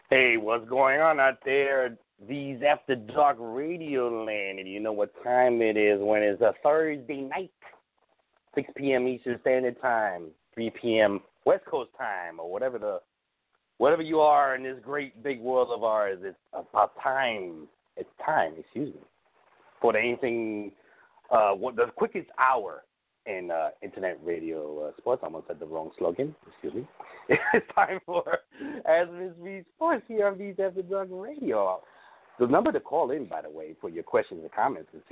Hey, what's going on out there? These After Dark Radio Land, and you know what time it is when it's a Thursday night, 6 p.m. Eastern Standard Time, 3 p.m. West Coast time, or whatever you are in this great big world of ours. It's about time. It's time, for the quickest hour in internet radio sports. I almost said the wrong slogan. Excuse me. It's time for As Miss V Sports here on These After Dark Radio. The number to call in, by the way, for your questions and comments is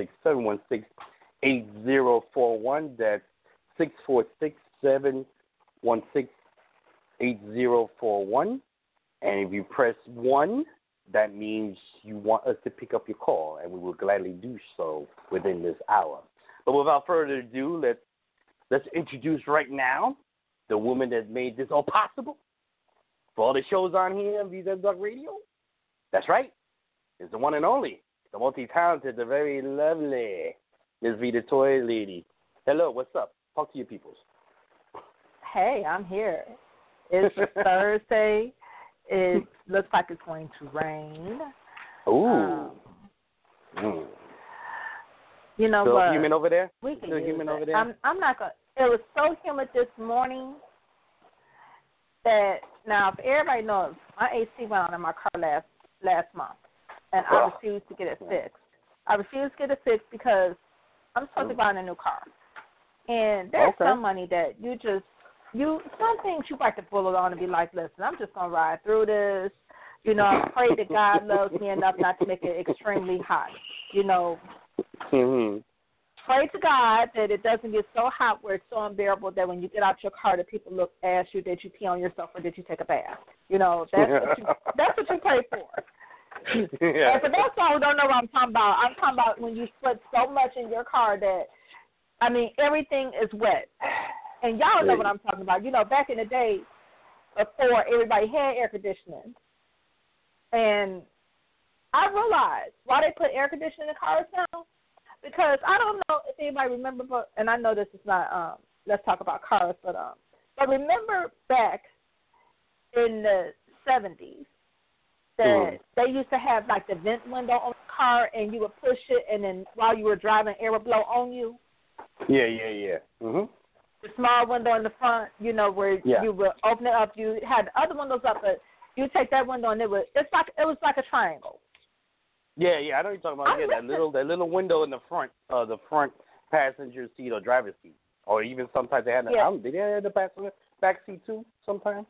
646-716-8041. That's 646-716-8041. And if you press 1, that means you want us to pick up your call, and we will gladly do so within this hour. But without further ado, let's introduce right now the woman that made this all possible for all the shows on here on VZ Dark Radio. That's right. It's the one and only, the multi-talented, the very lovely Ms. V, the Toy Lady. Hello, what's up? Talk to your peoples. Hey, I'm here. It's Thursday. It looks like it's going to rain. Ooh. You know still what? Humid over there? Still humid over there? I'm not going to. It was so humid this morning that, now, if everybody knows, my AC went on in my car last month, and I refused to get it fixed. I refused to get it fixed because I'm supposed to buy a new car. And there's some money that some things you bite the bullet on and be like, listen, I'm just going to ride through this. You know, I pray that God loves me enough not to make it extremely hot. You know, pray to God that it doesn't get so hot where it's so unbearable that when you get out your car that people ask you did you pee on yourself or did you take a bath. You know, that's what you pray for. Yeah. And for those who don't know what I'm talking about when you sweat so much in your car that, I mean, everything is wet. And y'all know what I'm talking about. You know, back in the day, before everybody had air conditioning, and I realized why they put air conditioning in cars now, because I don't know if anybody remember, and I know this is not, let's talk about cars, but remember back in the 70s that they used to have, like, the vent window on the car, and you would push it, and then while you were driving, air would blow on you? Yeah. Mm-hmm. The small window in the front, you know, where you would open it up. You had the other windows up, but you take that window and it was like a triangle. Yeah, I know you're talking about. That little window in the front passenger seat or driver's seat, or even sometimes they had did they have the back seat too? Sometimes.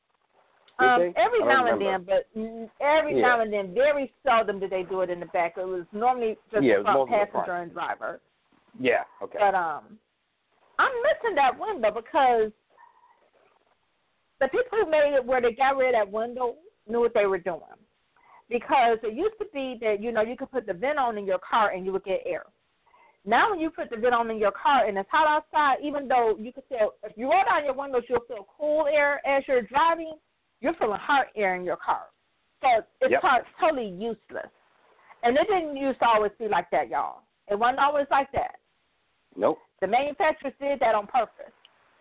Every now and then, now and then, very seldom did they do it in the back. It was normally just the front passenger and driver. Yeah. Okay. But I'm missing that window because the people who made it where they got rid of that window knew what they were doing. Because it used to be that, you know, you could put the vent on in your car and you would get air. Now when you put the vent on in your car and it's hot outside, even though you could feel, if you roll down your windows, you'll feel cool air as you're driving, you're feeling hot air in your car. So it's totally useless. And it didn't used to always be like that, y'all. It wasn't always like that. Nope. The manufacturers did that on purpose.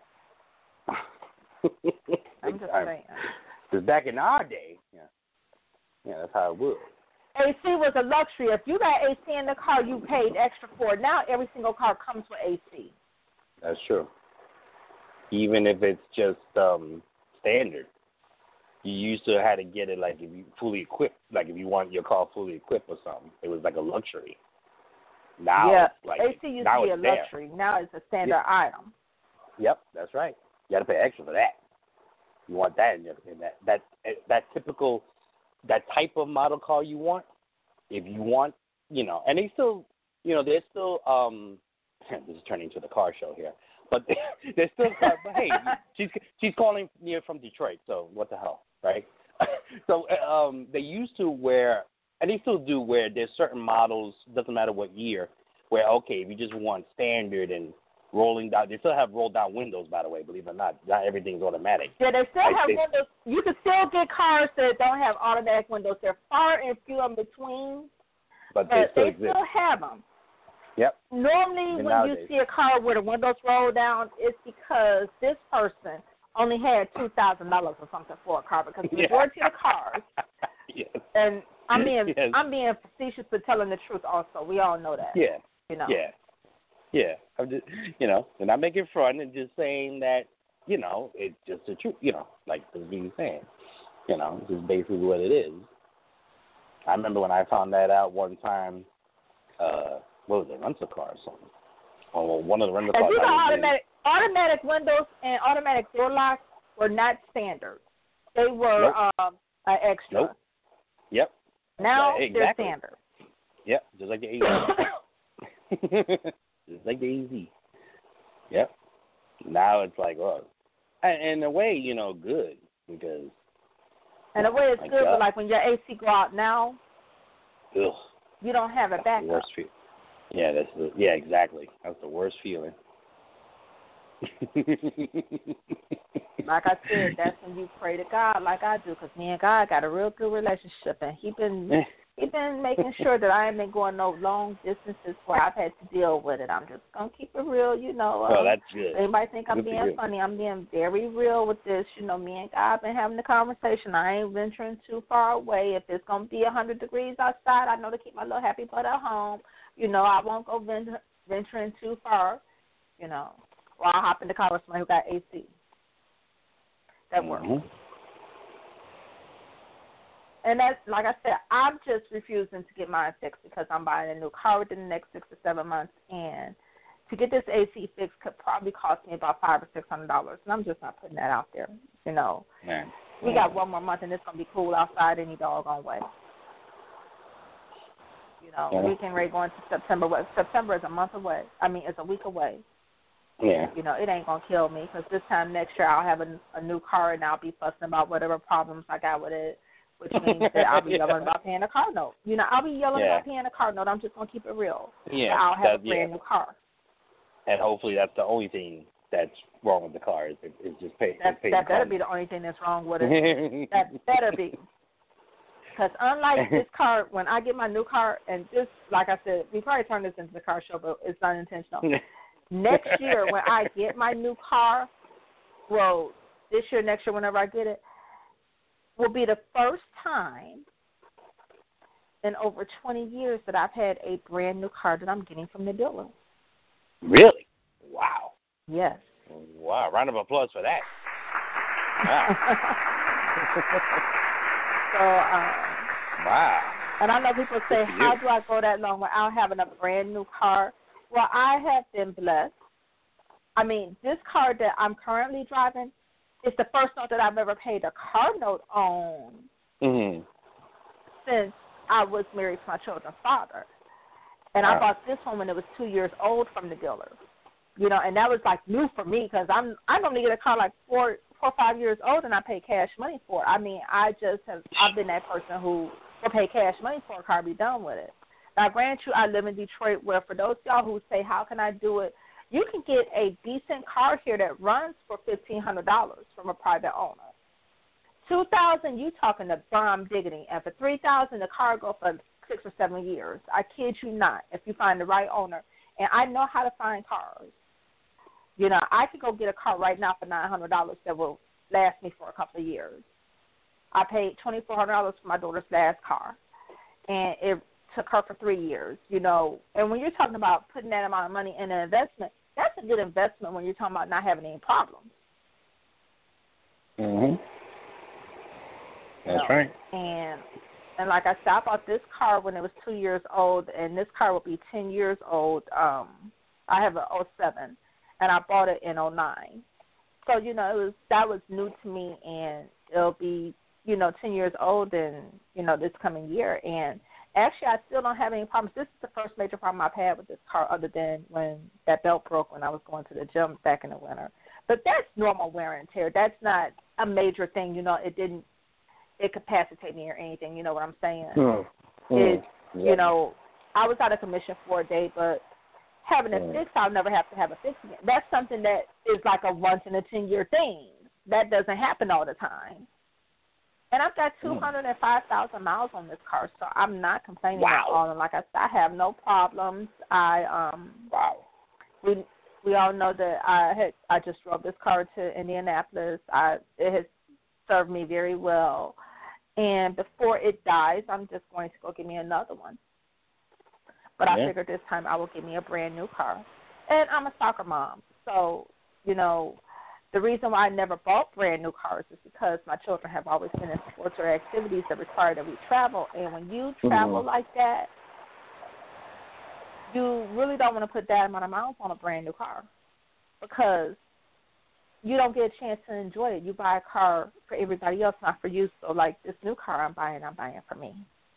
I'm just saying. Because back in our day, that's how it was. AC was a luxury. If you got AC in the car, you paid extra for it. Now every single car comes with AC. That's true. Even if it's just standard. You used to have to get it like if you fully equipped, like if you want your car fully equipped or something. It was like a luxury. Now, AC used to be a luxury. There. Now it's a standard item. Yep, that's right. You got to pay extra for that. You want that in that typical, that type of model car you want. If you want, you know, and they still, you know, they're still. This is turning into the car show here, but they're still. But hey, she's calling from Detroit, so what the hell, right? So they used to wear. And they still do where there's certain models, doesn't matter what year, where, okay, if you just want standard and rolling down, they still have roll down windows, by the way, believe it or not. Not everything's automatic. Yeah, they still have windows. You can still get cars that don't have automatic windows. They're far and few in between, but they still have them. Yep. Normally, when you see a car where the windows roll down, it's because this person only had $2,000 or something for a car because the majority of the cars. Yes. And I'm being facetious but telling the truth also. We all know that. Yeah. You know. Yeah. Yeah. I'm just, and not making fun and just saying that, it's just the truth. Like the being saying, this is basically what it is. I remember when I found that out one time. What was it? Rental car or something. Well, one of the rental cars. Automatic windows and automatic door locks were not standard. They were an extra. Nope. Yep. Now they're standard. Yep, just like the AZ. Just like the AZ. Yep. Now it's like, in a way, good because. In a way, it's good, but like when your AC go out now, ugh, you don't have it back. Worst feeling. Yeah, exactly. That's the worst feeling. Like I said, that's when you pray to God like I do, because me and God got a real good relationship, and He been making sure that I ain't been going no long distances where I've had to deal with it. I'm just gonna keep it real, Well, that's good. Anybody think I'm being funny? I'm being very real with this. Me and God been having the conversation. I ain't venturing too far away. If it's gonna be 100 degrees outside, I know to keep my little happy butt at home. I won't go venturing too far. Or I'll hop in the car with somebody who got AC. That works. Mm-hmm. And that's, like I said, I'm just refusing to get mine fixed because I'm buying a new car within the next 6 to 7 months. And to get this AC fixed could probably cost me about $500 or $600. And I'm just not putting that out there. We got 1 more month and it's going to be cool outside any doggone way. We can ready going to September. September is a month away. It's a week away. Yeah. It ain't going to kill me because this time next year I'll have a new car and I'll be fussing about whatever problems I got with it, which means that I'll be yelling about paying a car note. I'll be yelling about paying a car note. I'm just going to keep it real. Yeah. I'll have a brand new car. And hopefully that's the only thing that's wrong with the car is just pay. That better be the only thing that's wrong with it. That better be. Because unlike this car, when I get my new car, and just like I said, we probably turned this into the car show, but it's unintentional. Next year, when I get my new car, this year, next year, whenever I get it, will be the first time in over 20 years that I've had a brand new car that I'm getting from the dealer. Really? Wow. Yes. Wow. Round of applause for that. Wow. Wow. And I know people say, how do I go that long without having a brand new car? Well, I have been blessed. This car that I'm currently driving is the first note that I've ever paid a car note on since I was married to my children's father. And I bought this one when it was 2 years old from the dealer. And that was like new for me because I'm going to get a car like 4 or 5 years old and I pay cash money for it. I've been that person who will pay cash money for a car, be done with it. Now, grant you, I live in Detroit, where for those of y'all who say, how can I do it, you can get a decent car here that runs for $1,500 from a private owner. $2,000, you talking to bomb diggity, and for $3,000, the car go for 6 or 7 years. I kid you not, if you find the right owner. And I know how to find cars. I could go get a car right now for $900 that will last me for a couple of years. I paid $2,400 for my daughter's last car, and it took her for 3 years, And when you're talking about putting that amount of money in an investment, that's a good investment when you're talking about not having any problems. Mhm. That's right. And like I said, I bought this car when it was 2 years old, and this car will be 10 years old. I have a 07, and I bought it in 09. So, that was new to me, and it'll be, 10 years old in, this coming year. And actually, I still don't have any problems. This is the first major problem I've had with this car other than when that belt broke when I was going to the gym back in the winter. But that's normal wear and tear. That's not a major thing. It didn't incapacitate me or anything. You know what I'm saying? I was out of commission for a day, but having it fixed, I'll never have to have it fixed again. That's something that is like a once in a 10-year thing. That doesn't happen all the time. And I've got 205,000 miles on this car, so I'm not complaining at all. And like I said, I have no problems. We all know that I just drove this car to Indianapolis. It has served me very well. And before it dies, I'm just going to go get me another one. But I figured this time I will get me a brand new car. And I'm a soccer mom. So, you know, the reason why I never bought brand new cars is because my children have always been in sports or activities that require that we travel. And when you travel like that, you really don't want to put that amount of miles on a brand new car because you don't get a chance to enjoy it. You buy a car for everybody else, not for you. So, like this new car I'm buying for me.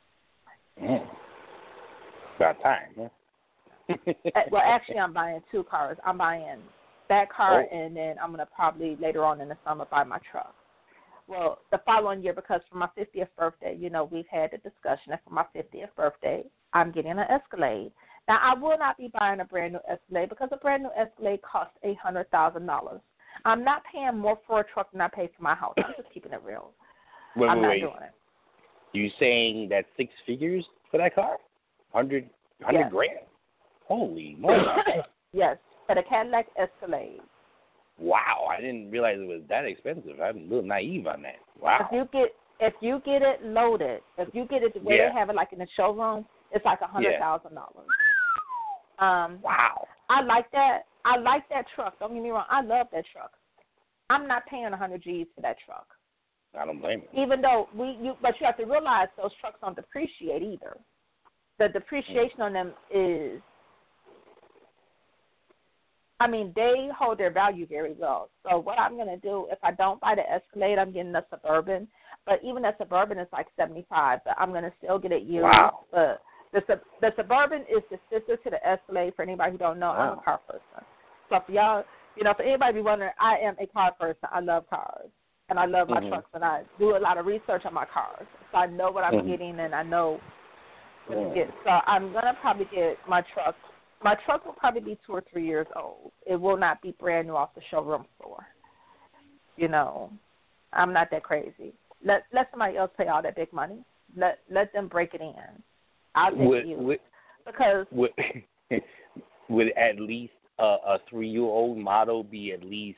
About time, huh? Well, actually, I'm buying two cars. I'm buying that car, and then I'm going to probably later on in the summer buy my truck. Well, the following year, because for my 50th birthday, you know, we've had a discussion that for my 50th birthday, I'm getting an Escalade. Now, I will not be buying a brand new Escalade because a brand new Escalade costs $800,000. I'm not paying more for a truck than I pay for my house. I'm just keeping it real. I'm not doing it. You saying that 6 figures for that car? 100 grand? Holy moly. Yes, for the Cadillac Escalade. Wow, I didn't realize it was that expensive. I'm a little naive on that. Wow. If you get it loaded, if you get it the way they have it like in the showroom, it's like $100,000. Wow. I like that. I like that truck. Don't get me wrong. I love that truck. I'm not paying 100 G's for that truck. I don't blame you. Even though but you have to realize those trucks don't depreciate either. The depreciation on them is, I mean, they hold their value very well. So what I'm going to do, if I don't buy the Escalade, I'm getting the Suburban. But even the Suburban is like $75, but I'm going to still get it used. Wow. The Suburban is the sister to the Escalade. For anybody who don't know, I'm a car person. So for y'all, you know, for anybody be wondering, I am a car person. I love cars, and I love my trucks, and I do a lot of research on my cars. So I know what I'm getting, and I know what to get. So I'm going to probably get my truck. My truck will probably be 2 or 3 years old. It will not be brand new off the showroom floor. You know, I'm not that crazy. Let somebody else pay all that big money. Let them break it in. I'll take you because would at least a 3-year-old model be at least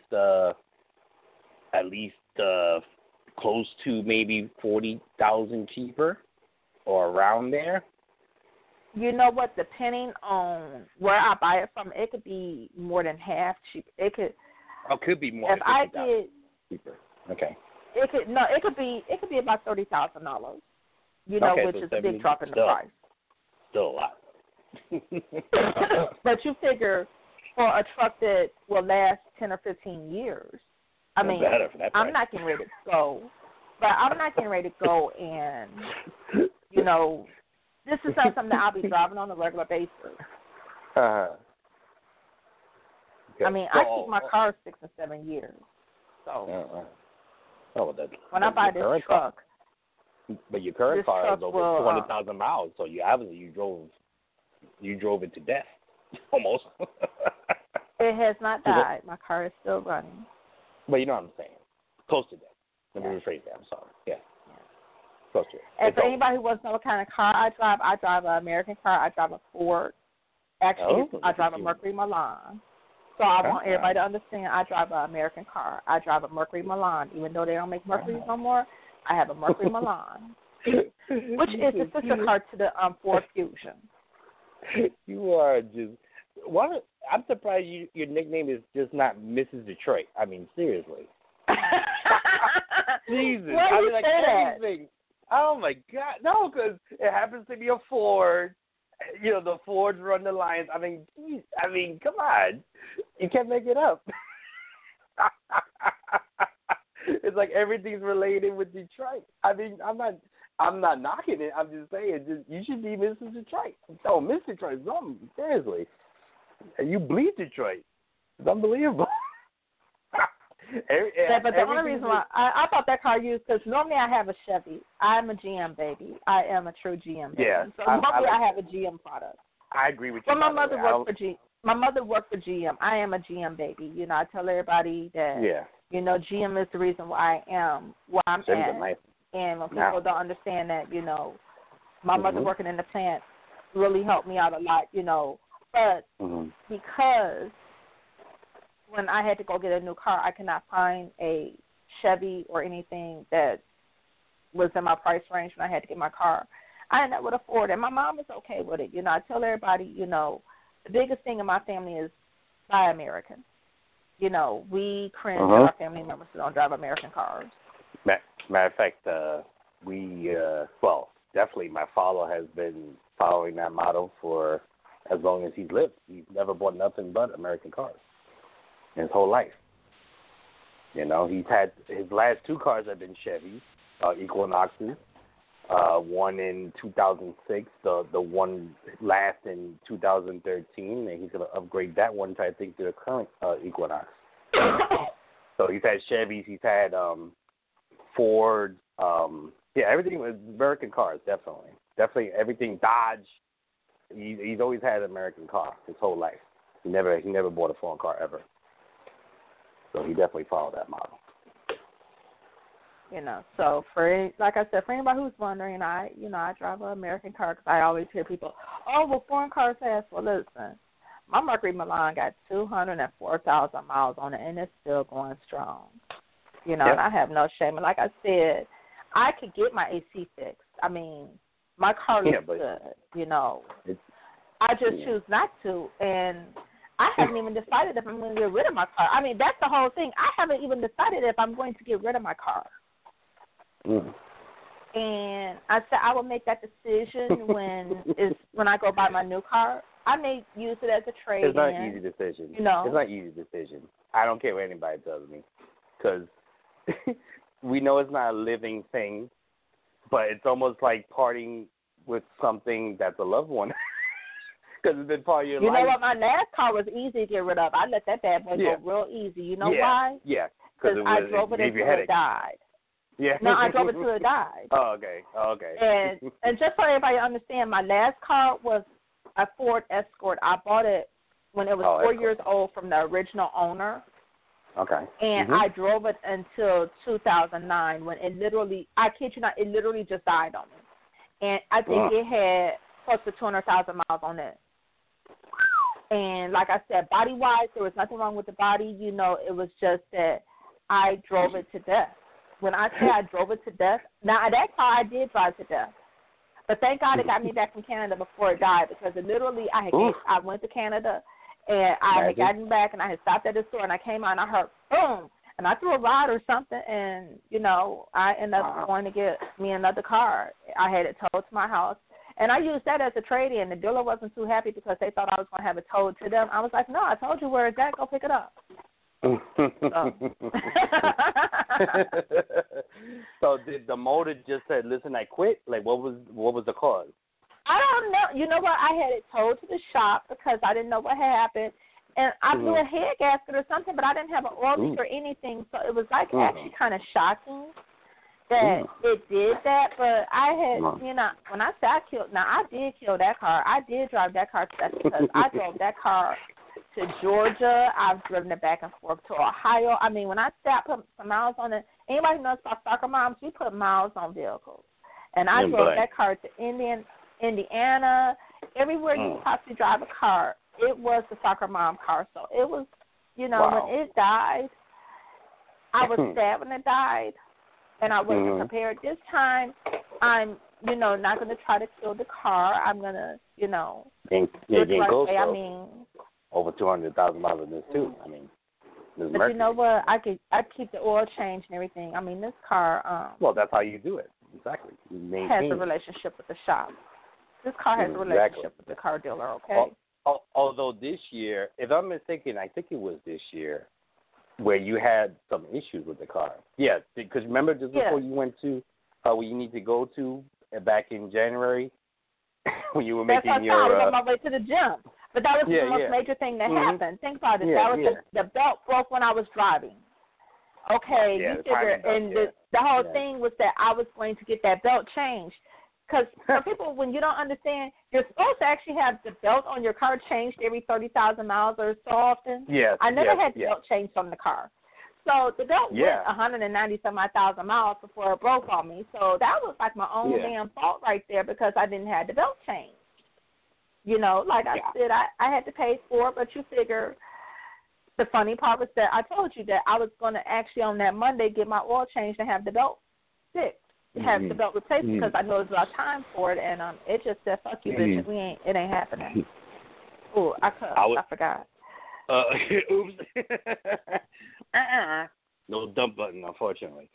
close to maybe 40,000 cheaper or around there? You know what? Depending on where I buy it from, it could be more than half cheap. It could. Oh, could be more. If I get cheaper. Okay. It could be about $30,000. You know, which is a big drop in the price. Still a lot. But you figure for a truck that will last 10 or 15 years, I mean, I'm not getting ready to go. But I'm not getting ready to go and, you know, this is not something that I'll be driving on a regular basis. Okay. I mean, I keep my car 6 or 7 years. So when I buy this truck. But your current car is over 200,000 miles, so you drove it to death, almost. It has not died. My car is still running. But you know what I'm saying. Close to death. Let me rephrase that. I'm sorry. Yeah. Close to it. And for anybody who wants to know what kind of car I drive an American car. I drive a Ford. Actually, I drive a Mercury Milan. So I want everybody to understand I drive an American car. I drive a Mercury Milan. Even though they don't make Mercuries no more, I have a Mercury Milan, which is the sister car to the Ford Fusion. You are just what? I'm surprised your nickname is just not Mrs. Detroit. I mean, seriously. Jesus, Why you like say everything. That? Oh my God, no, because it happens to be a Ford. You know, the Fords run the lines. I mean, come on, you can't make it up. It's like everything's related with Detroit. I mean, I'm not knocking it. I'm just saying, you should be Mrs. Detroit. Oh, Miss Detroit, something seriously. And you bleed Detroit. It's unbelievable. But the only reason why I thought that car used because normally I have a Chevy. I'm a GM baby. I am a true GM baby. Yeah, so normally I have a GM product. I agree with you. But my mother worked for GM. I am a GM baby. You know, I tell everybody that. Yeah. You know, GM is the reason why I am where I'm at. Nice. And when people don't understand that, you know, my mother working in the plant really helped me out a lot, you know. But because when I had to go get a new car, I could not find a Chevy or anything that was in my price range when I had to get my car. I ended up with a Ford, and my mom was okay with it. I tell everybody, the biggest thing in my family is buy American. We cringe at our family members who don't drive American cars. Matter of fact, definitely my father has been following that model for as long as he's lived. He's never bought nothing but American cars in his whole life. He's had his last 2 cars have been Chevys, Equinoxes. One in 2006, the one last in 2013, and he's going to upgrade that one to, I think, the current Equinox. So he's had Chevys, he's had Ford, everything was American cars, definitely everything Dodge. He's always had an American car his whole life. He never bought a foreign car ever. So he definitely followed that model. So like I said, for anybody who's wondering, I drive an American car because I always hear people, oh, well, foreign cars fast. Well, listen, my Mercury Milan got 204,000 miles on it, and it's still going strong. And I have no shame. And like I said, I could get my AC fixed. I mean, my car looks good. I just choose not to, and I haven't even decided if I'm going to get rid of my car. I mean, that's the whole thing. I haven't even decided if I'm going to get rid of my car. And I said I will make that decision when I go buy my new car. I may use it as a trade-in. It's not an easy decision. It's not an easy decision. I don't care what anybody tells me, because we know it's not a living thing, but it's almost like parting with something that's a loved one. Because it's been part of your life. You know what? My last car was easy to get rid of. I let that bad boy go real easy. You know why? Yeah. Because I drove it until it died. Yeah. No, I drove it till it died. Oh, okay. And just so everybody understand, my last car was a Ford Escort. I bought it when it was 4 years old from the original owner. Okay. And I drove it until 2009 when it literally, I kid you not, it literally just died on me. And I think it had close to 200,000 miles on it. And like I said, body-wise, there was nothing wrong with the body. It was just that I drove it to death. When I say I drove it to death, now that car I did drive to death. But thank God it got me back from Canada before it died, because it literally, I went to Canada, and I had gotten back, and I had stopped at the store, and I came out, and I heard, boom, and I threw a rod or something, and, I ended up going to get me another car. I had it towed to my house, and I used that as a trade-in. The dealer wasn't too happy because they thought I was going to have it towed to them. I was like, no, I told you where it's at. Go pick it up. So did the motor just said, listen, I quit? Like, what was the cause? I don't know. You know what? I had it towed to the shop because I didn't know what happened. And I blew a head gasket or something, but I didn't have an oil leak or anything. So it was like actually kind of shocking that it did that. But I had, when I say I killed, now I did kill that car. I did drive that car to death because I drove that car to Georgia. I've driven it back and forth to Ohio. I mean, when I say I put some miles on it, anybody who knows about soccer moms, we put miles on vehicles. And I drove that car to Indiana, everywhere you possibly drive a car. It was the soccer mom car. So it was, when it died, I was sad when it died, and I wasn't prepared. This time, I'm, not going to try to kill the car. I'm going to, I mean, over 200,000 miles in this too. I mean, this but Mercury. You know what? I keep the oil change and everything. I mean, this car. Well, that's how you do it. Exactly. Has a relationship with the shop. This car has a relationship with the car dealer. Okay. Although this year, if I'm mistaken, I think it was this year where you had some issues with the car. Yeah, because remember just before you went to where you need to go to back in January when you were making your. I was on my way to the gym. But that was the most major thing that happened. Think about it. That was the belt broke when I was driving. Okay, you figure, and the whole thing was that I was going to get that belt changed. Because for people, when you don't understand, you're supposed to actually have the belt on your car changed every 30,000 miles or so often. Yes. I never had the belt changed on the car. So the belt went 190-some-odd miles before it broke on me. So that was like my own damn fault right there because I didn't have the belt changed. Like I said, I had to pay for it, but you figure the funny part was that I told you that I was going to actually on that Monday get my oil changed and have the belt fixed, have the belt replaced because I know there's a lot of time for it, and it just said, "Fuck you, bitch, it ain't happening." Oh, I forgot. Oops. No dump button, unfortunately.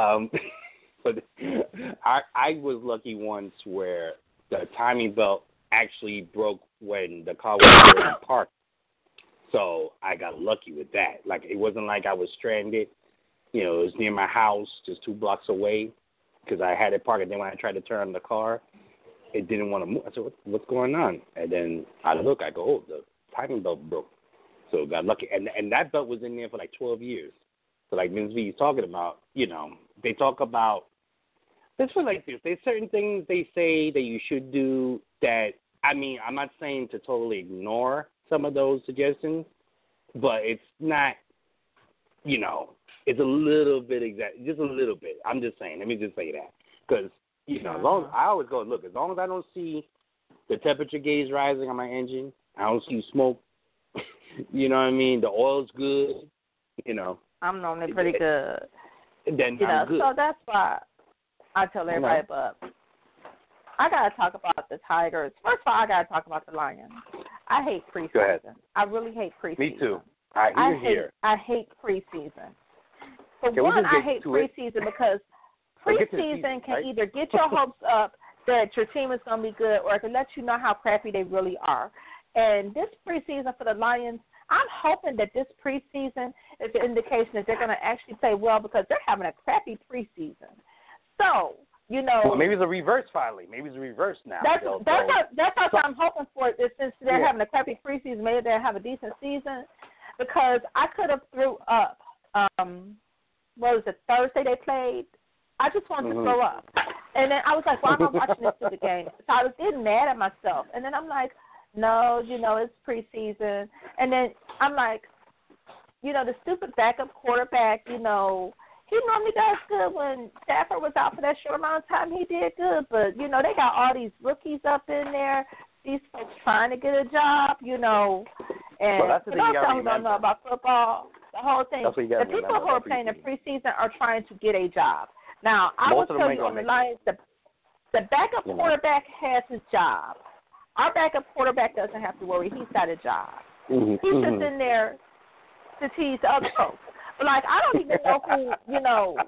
But I was lucky once where the timing belt actually broke when the car was already parked. So I got lucky with that. Like, it wasn't like I was stranded. You know, it was near my house, just 2 blocks away, because I had it parked. And then when I tried to turn on the car, it didn't want to move. I said, what's going on? And then I look, I go, oh, the timing belt broke. So got lucky. And that belt was in there for like 12 years. So like Ms. V is talking about, you know, they talk about, let's put it like this. There's certain things they say that you should do that, I mean, I'm not saying to totally ignore some of those suggestions, but it's not, you know, it's a little bit just a little bit. I'm just saying. Let me just say that. Because, you know, as long as I always go, look, as long as I don't see the temperature gauge rising on my engine, I don't see smoke, you know what I mean? The oil's good, you know. I'm normally pretty good. Then you know, I'm good. So that's why I tell everybody, but I got to talk about the Tigers. First of all, I got to talk about the Lions. I hate preseason. Go ahead. I really hate preseason. Me too. I hate preseason. For one, I hate preseason because preseason can either get your hopes up that your team is going to be good, or it can let you know how crappy they really are. And this preseason for the Lions, I'm hoping that this preseason is an indication that they're going to actually play well because they're having a crappy preseason. So, you know. Well, maybe it's a reverse finally. Maybe it's a reverse now. That's what I'm hoping for. Is since they're having a crappy preseason, maybe they'll have a decent season. Because I could have threw up. What was it, Thursday they played? I just wanted to throw up. And then I was like, why am I watching this stupid game? So I was getting mad at myself. And then I'm like, no, you know, it's preseason. And then I'm like, you know, the stupid backup quarterback, you know, he normally does good. When Stafford was out for that short amount of time, he did good. But, you know, they got all these rookies up in there, these folks trying to get a job, you know. And well, for those who don't know about football, the whole thing, the people who are playing the preseason are trying to get a job. Now, I will tell you on the Lions, the backup quarterback has his job. Our backup quarterback doesn't have to worry. He's got a job. He's just in there to tease the other folks. But, like, I don't even know who, you know.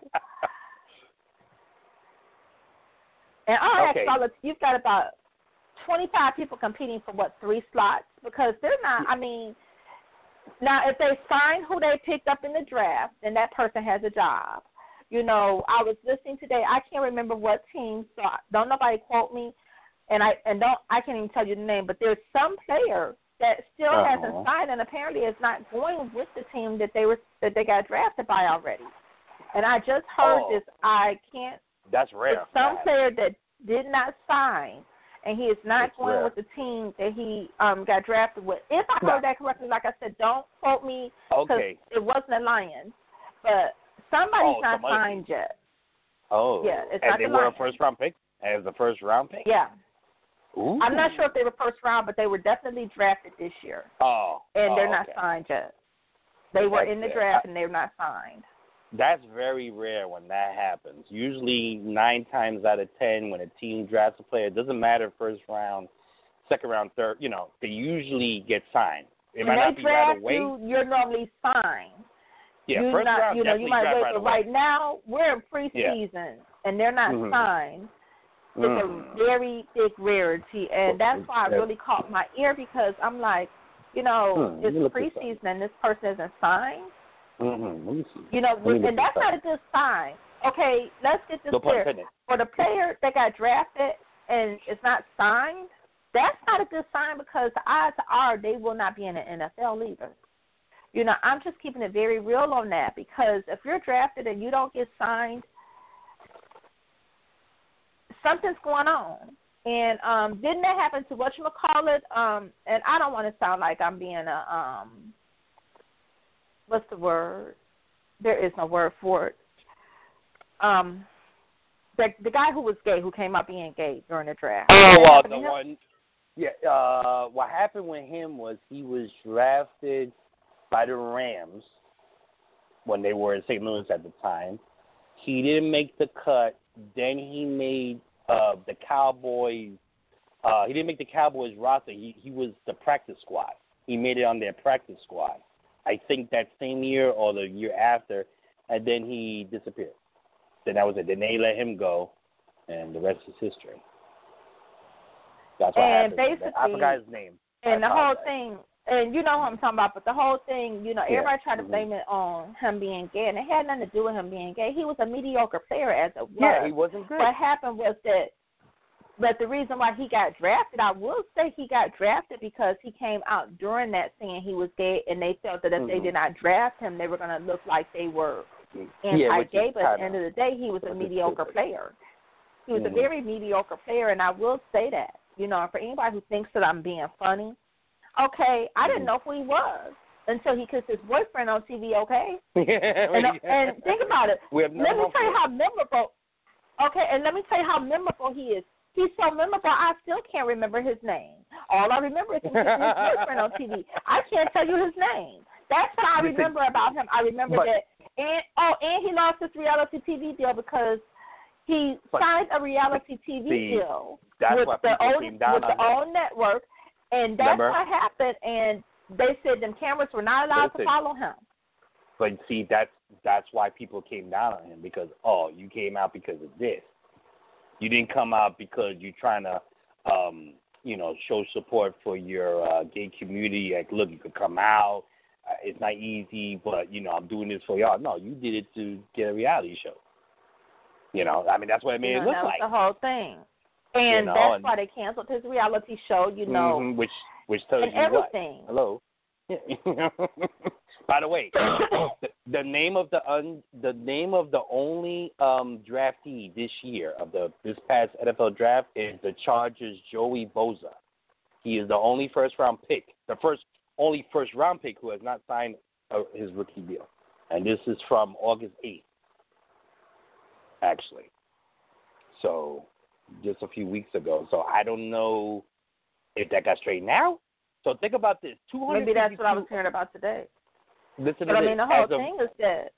And I'll ask y'all, you've got about 25 people competing for, 3 slots? Because they're not, I mean, now if they sign who they picked up in the draft, then that person has a job. You know, I was listening today, I can't remember what team, so don't nobody quote me, and I can't even tell you the name, but there's some player that still hasn't signed and apparently is not going with the team that they got drafted by already. And I just heard this. I can't. That's rare. Some player that did not sign, and he is not going with the team that he got drafted with. If I heard that correctly, like I said, don't quote me because it wasn't the Lions, but somebody's not signed yet. Oh, yeah, it's and not they the were Lions. a first-round pick. As a first-round pick. Yeah. Ooh. I'm not sure if they were first round, but they were definitely drafted this year. And they're not signed yet. They were in the draft and they're not signed. That's very rare when that happens. Usually 9 times out of 10 when a team drafts a player, it doesn't matter first round, second round, third, you know, they usually get signed. It might not be right away. You're normally signed. Yeah, first round, you know, you might wait, but right now we're in preseason and they're not signed. It's a very big rarity, and that's why it really caught my ear because I'm like, you know, it's preseason and this person isn't signed. You know, and that's not a good sign. Okay, let's get this clear. For the player that got drafted and is not signed, that's not a good sign because the odds are they will not be in the NFL either. You know, I'm just keeping it very real on that because if you're drafted and you don't get signed, something's going on. And didn't that happen to whatchamacallit? And I don't want to sound like I'm being a, what's the word? There is no word for it. The guy who was gay, who came out being gay during the draft. Oh, the one. Yeah, what happened with him was he was drafted by the Rams when they were in St. Louis at the time. He didn't make the cut. Then he made the Cowboys. He didn't make the Cowboys roster. He was the practice squad. He made it on their practice squad. I think that same year or the year after, and then he disappeared. Then that was it. Then they let him go, and the rest is history. That's what happened. Basically, I forgot his name. And the whole thing, and you know what I'm talking about, but the whole thing, everybody tried to Mm-hmm. blame it on him being gay, and it had nothing to do with him being gay. He was a mediocre player as it was. Yeah, he wasn't good. What happened was but the reason why he got drafted, I will say he got drafted because he came out during that saying he was gay, and they felt that if they did not draft him, they were going to look like they were anti-gay, but at the end of the day, he was a mediocre player. He was a very mediocre player, and I will say that. For anybody who thinks that I'm being funny, okay, I didn't know who he was until he kissed his boyfriend on TV, okay? And think about it. Let me tell you how memorable. Okay, and let me tell you how memorable he is. He's so memorable, I still can't remember his name. All I remember is him kissing his boyfriend on TV. I can't tell you his name. That's what I remember about him. I remember that. And he lost his reality TV deal because he signed a reality TV deal with the own network, and that's what happened. And they said them cameras were not allowed to follow him. But see, that's why people came down on him because you came out because of this. You didn't come out because you're trying to, show support for your gay community. Like, look, you could come out. It's not easy, but I'm doing this for y'all. No, you did it to get a reality show. That's what it made it look like. That was the whole thing. And that's why they canceled his reality show, which tells and you everything. What? Hello. By the way, the name of the only draftee this year of this past NFL draft is the Chargers' Joey Bosa. He is the only first-round pick, only first-round pick who has not signed his rookie deal, and this is from August 8th, actually. So just a few weeks ago. So I don't know if that got straightened out. So think about this. Maybe that's what I was hearing about today. Listen but to the whole thing is that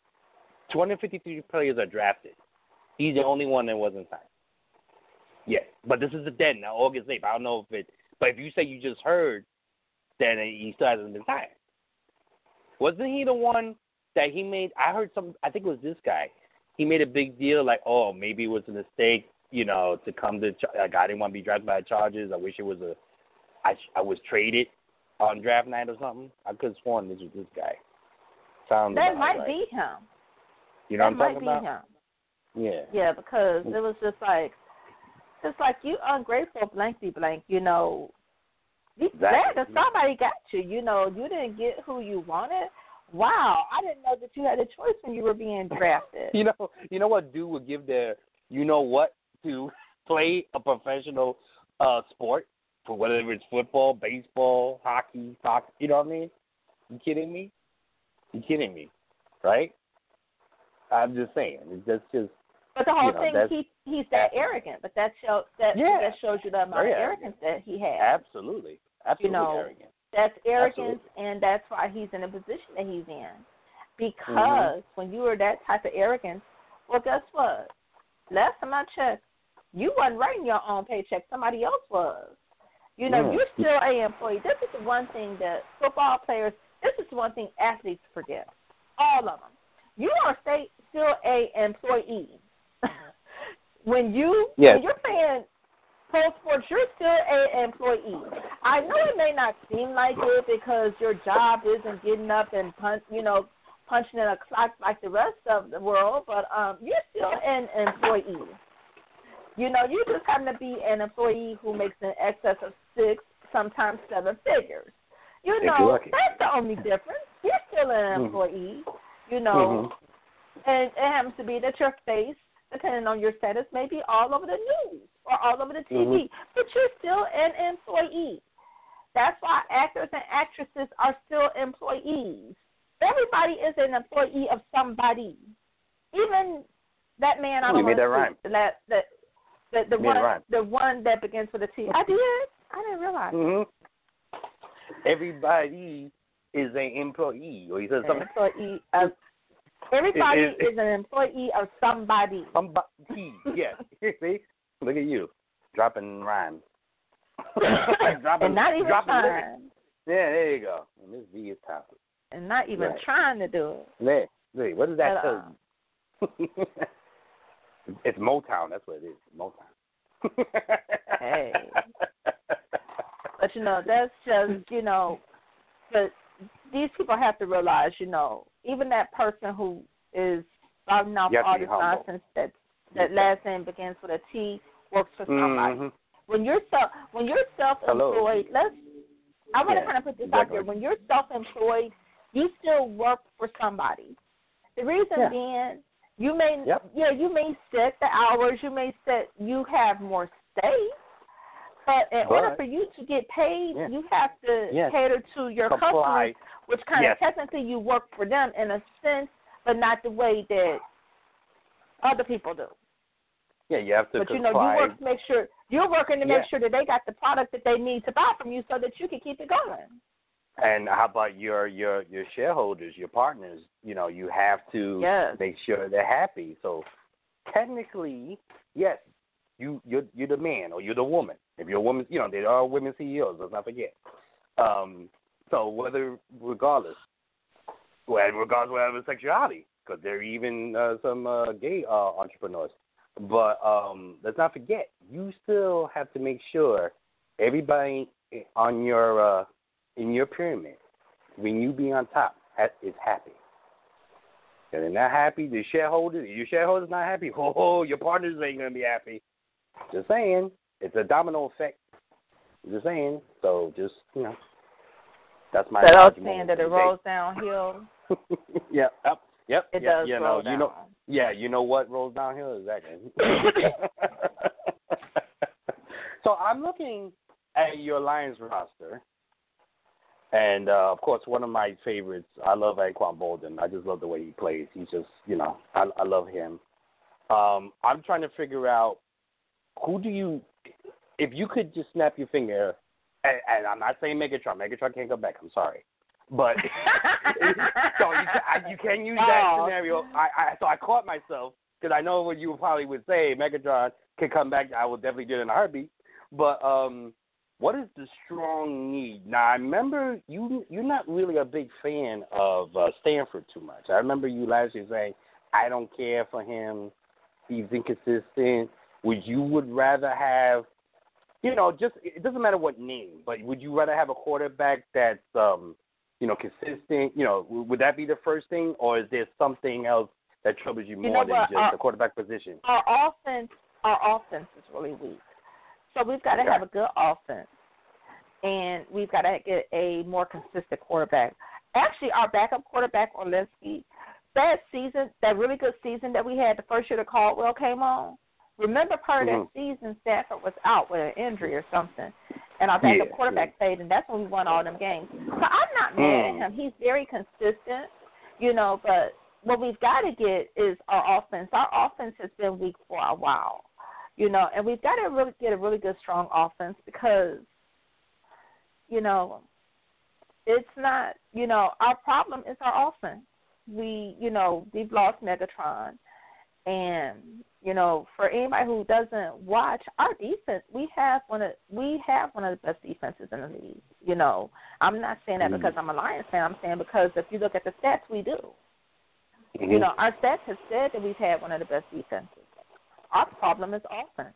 253 players are drafted. He's the only one that wasn't signed. Yeah, but this is now August 8th. I don't know if but if you say you just heard, then he still hasn't been signed. Wasn't he the one that he made? I heard I think it was this guy. He made a big deal like, maybe it was a mistake, to come to, I didn't want to be drafted by the Chargers. I wish it was I was traded on draft night or something. I could have sworn this was this guy. That might be him. You know what I'm talking about? That might be him. Yeah. Yeah, because it was just like you ungrateful blankety blank, Exactly. That somebody got you, you didn't get who you wanted. Wow, I didn't know that you had a choice when you were being drafted. You know what dude would give their to play a professional sport, for whether it's football, baseball, hockey, soccer, you know what I mean? You kidding me? Right? I'm just saying. That's just. But the whole thing, he's that arrogant. But that shows you the amount of arrogance that he has. Absolutely arrogant. That's arrogance, and that's why he's in the position that he's in. Because when you are that type of arrogance, well, guess what? Last time I checked, you wasn't writing your own paycheck. Somebody else was. You're still an employee. This is the one thing that football players, this is the one thing athletes forget. All of them. You are still an employee. when you're playing pro sports, you're still an employee. I know it may not seem like it because your job isn't getting up and punching in a clock like the rest of the world, but you're still an employee. You just happen to be an employee who makes in excess of 6, sometimes 7 figures. That's the only difference. You're still an employee, and it happens to be that your face, depending on your status, may be all over the news or all over the TV, but you're still an employee. That's why actors and actresses are still employees. Everybody is an employee of somebody. Even that man I don't made that rhyme. The one that begins with a T. I did. I didn't realize. Everybody is an employee, or he says An something. employee of everybody is an employee of somebody. Somebody, yes. See, look at you, dropping rhymes. And not even trying. Yeah, there you go. And Miss V is topic. And not even trying to do it. There. What does that tell you? It's Motown. That's what it is. Motown. Hey. But, that's just, but these people have to realize, even that person who is spouting off all this nonsense that last name begins with a T works for somebody. Mm-hmm. When you're self-employed, I want to kind of put this out there. When you're self-employed, you still work for somebody. The reason being, you may set the hours, you have more space, but in order for you to get paid, you have to cater to your customers, which kind of technically you work for them in a sense, but not the way that other people do. Yeah, you have to. But you work to make sure you're working to make sure that they got the product that they need to buy from you, so that you can keep it going. And how about your shareholders, your partners? You have to make sure they're happy. So technically, yes, you're the man or you're the woman. If you're a woman, there are women CEOs. Let's not forget. So regardless of whatever sexuality, because there are even some gay entrepreneurs. But let's not forget, you still have to make sure everybody on your in your pyramid, when you be on top, is happy. If they're not happy, your shareholders not happy, your partners ain't going to be happy. Just saying. It's a domino effect. Just saying. So just, that's my argument. Saying that it rolls downhill. Yep. It does roll down. You know what rolls downhill? Exactly. So I'm looking at your Lions roster. And, of course, one of my favorites, I love Anquan Boldin. I just love the way he plays. He's just, I love him. I'm trying to figure out if you could just snap your finger, and I'm not saying Megatron. Megatron can't come back. I'm sorry. But so you can use that scenario. So I caught myself because I know what you probably would say. Megatron can come back. I will definitely do it in a heartbeat. But what is the strong need? Now, I remember you're not really a big fan of Stanford too much. I remember you last year saying, I don't care for him. He's inconsistent. Would rather have, just it doesn't matter what name, but would you rather have a quarterback that's, consistent? Would that be the first thing, or is there something else that troubles you more than just the quarterback position? Our offense is really weak. So we've got to have a good offense, and we've got to get a more consistent quarterback. Actually, our backup quarterback, Orlewski, that really good season that we had the first year that Caldwell came on, remember part of that season Stafford was out with an injury or something, and our backup quarterback played, and that's when we won all them games. So I'm not mad at him. He's very consistent, but what we've got to get is our offense. Our offense has been weak for a while. And we've got to really get a really good, strong offense because, it's not, our problem is our offense. We've lost Megatron. And, for anybody who doesn't watch, our defense, we have one of the best defenses in the league. I'm not saying that because I'm a Lions fan. I'm saying because if you look at the stats, we do. Our stats have said that we've had one of the best defenses. Our problem is offense.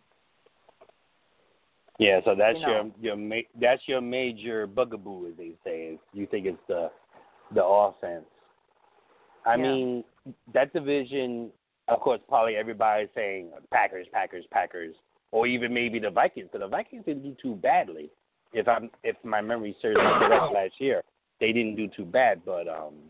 Yeah, so that's that's your major bugaboo, as they say. You think it's the offense. I mean, that division, of course, probably everybody's saying Packers, or even maybe the Vikings. But the Vikings didn't do too badly. If my memory serves me correct, last year they didn't do too bad. But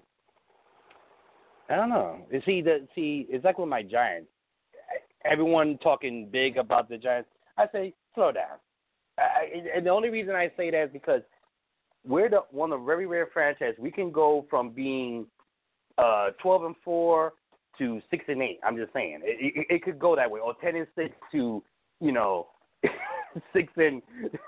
I don't know. It's like with my Giants. Everyone talking big about the Giants. I say, slow down. And the only reason I say that is because we're one of the very rare franchises. We can go from being 12-4 to 6-8. I'm just saying it could go that way, or 10-6 to 6 and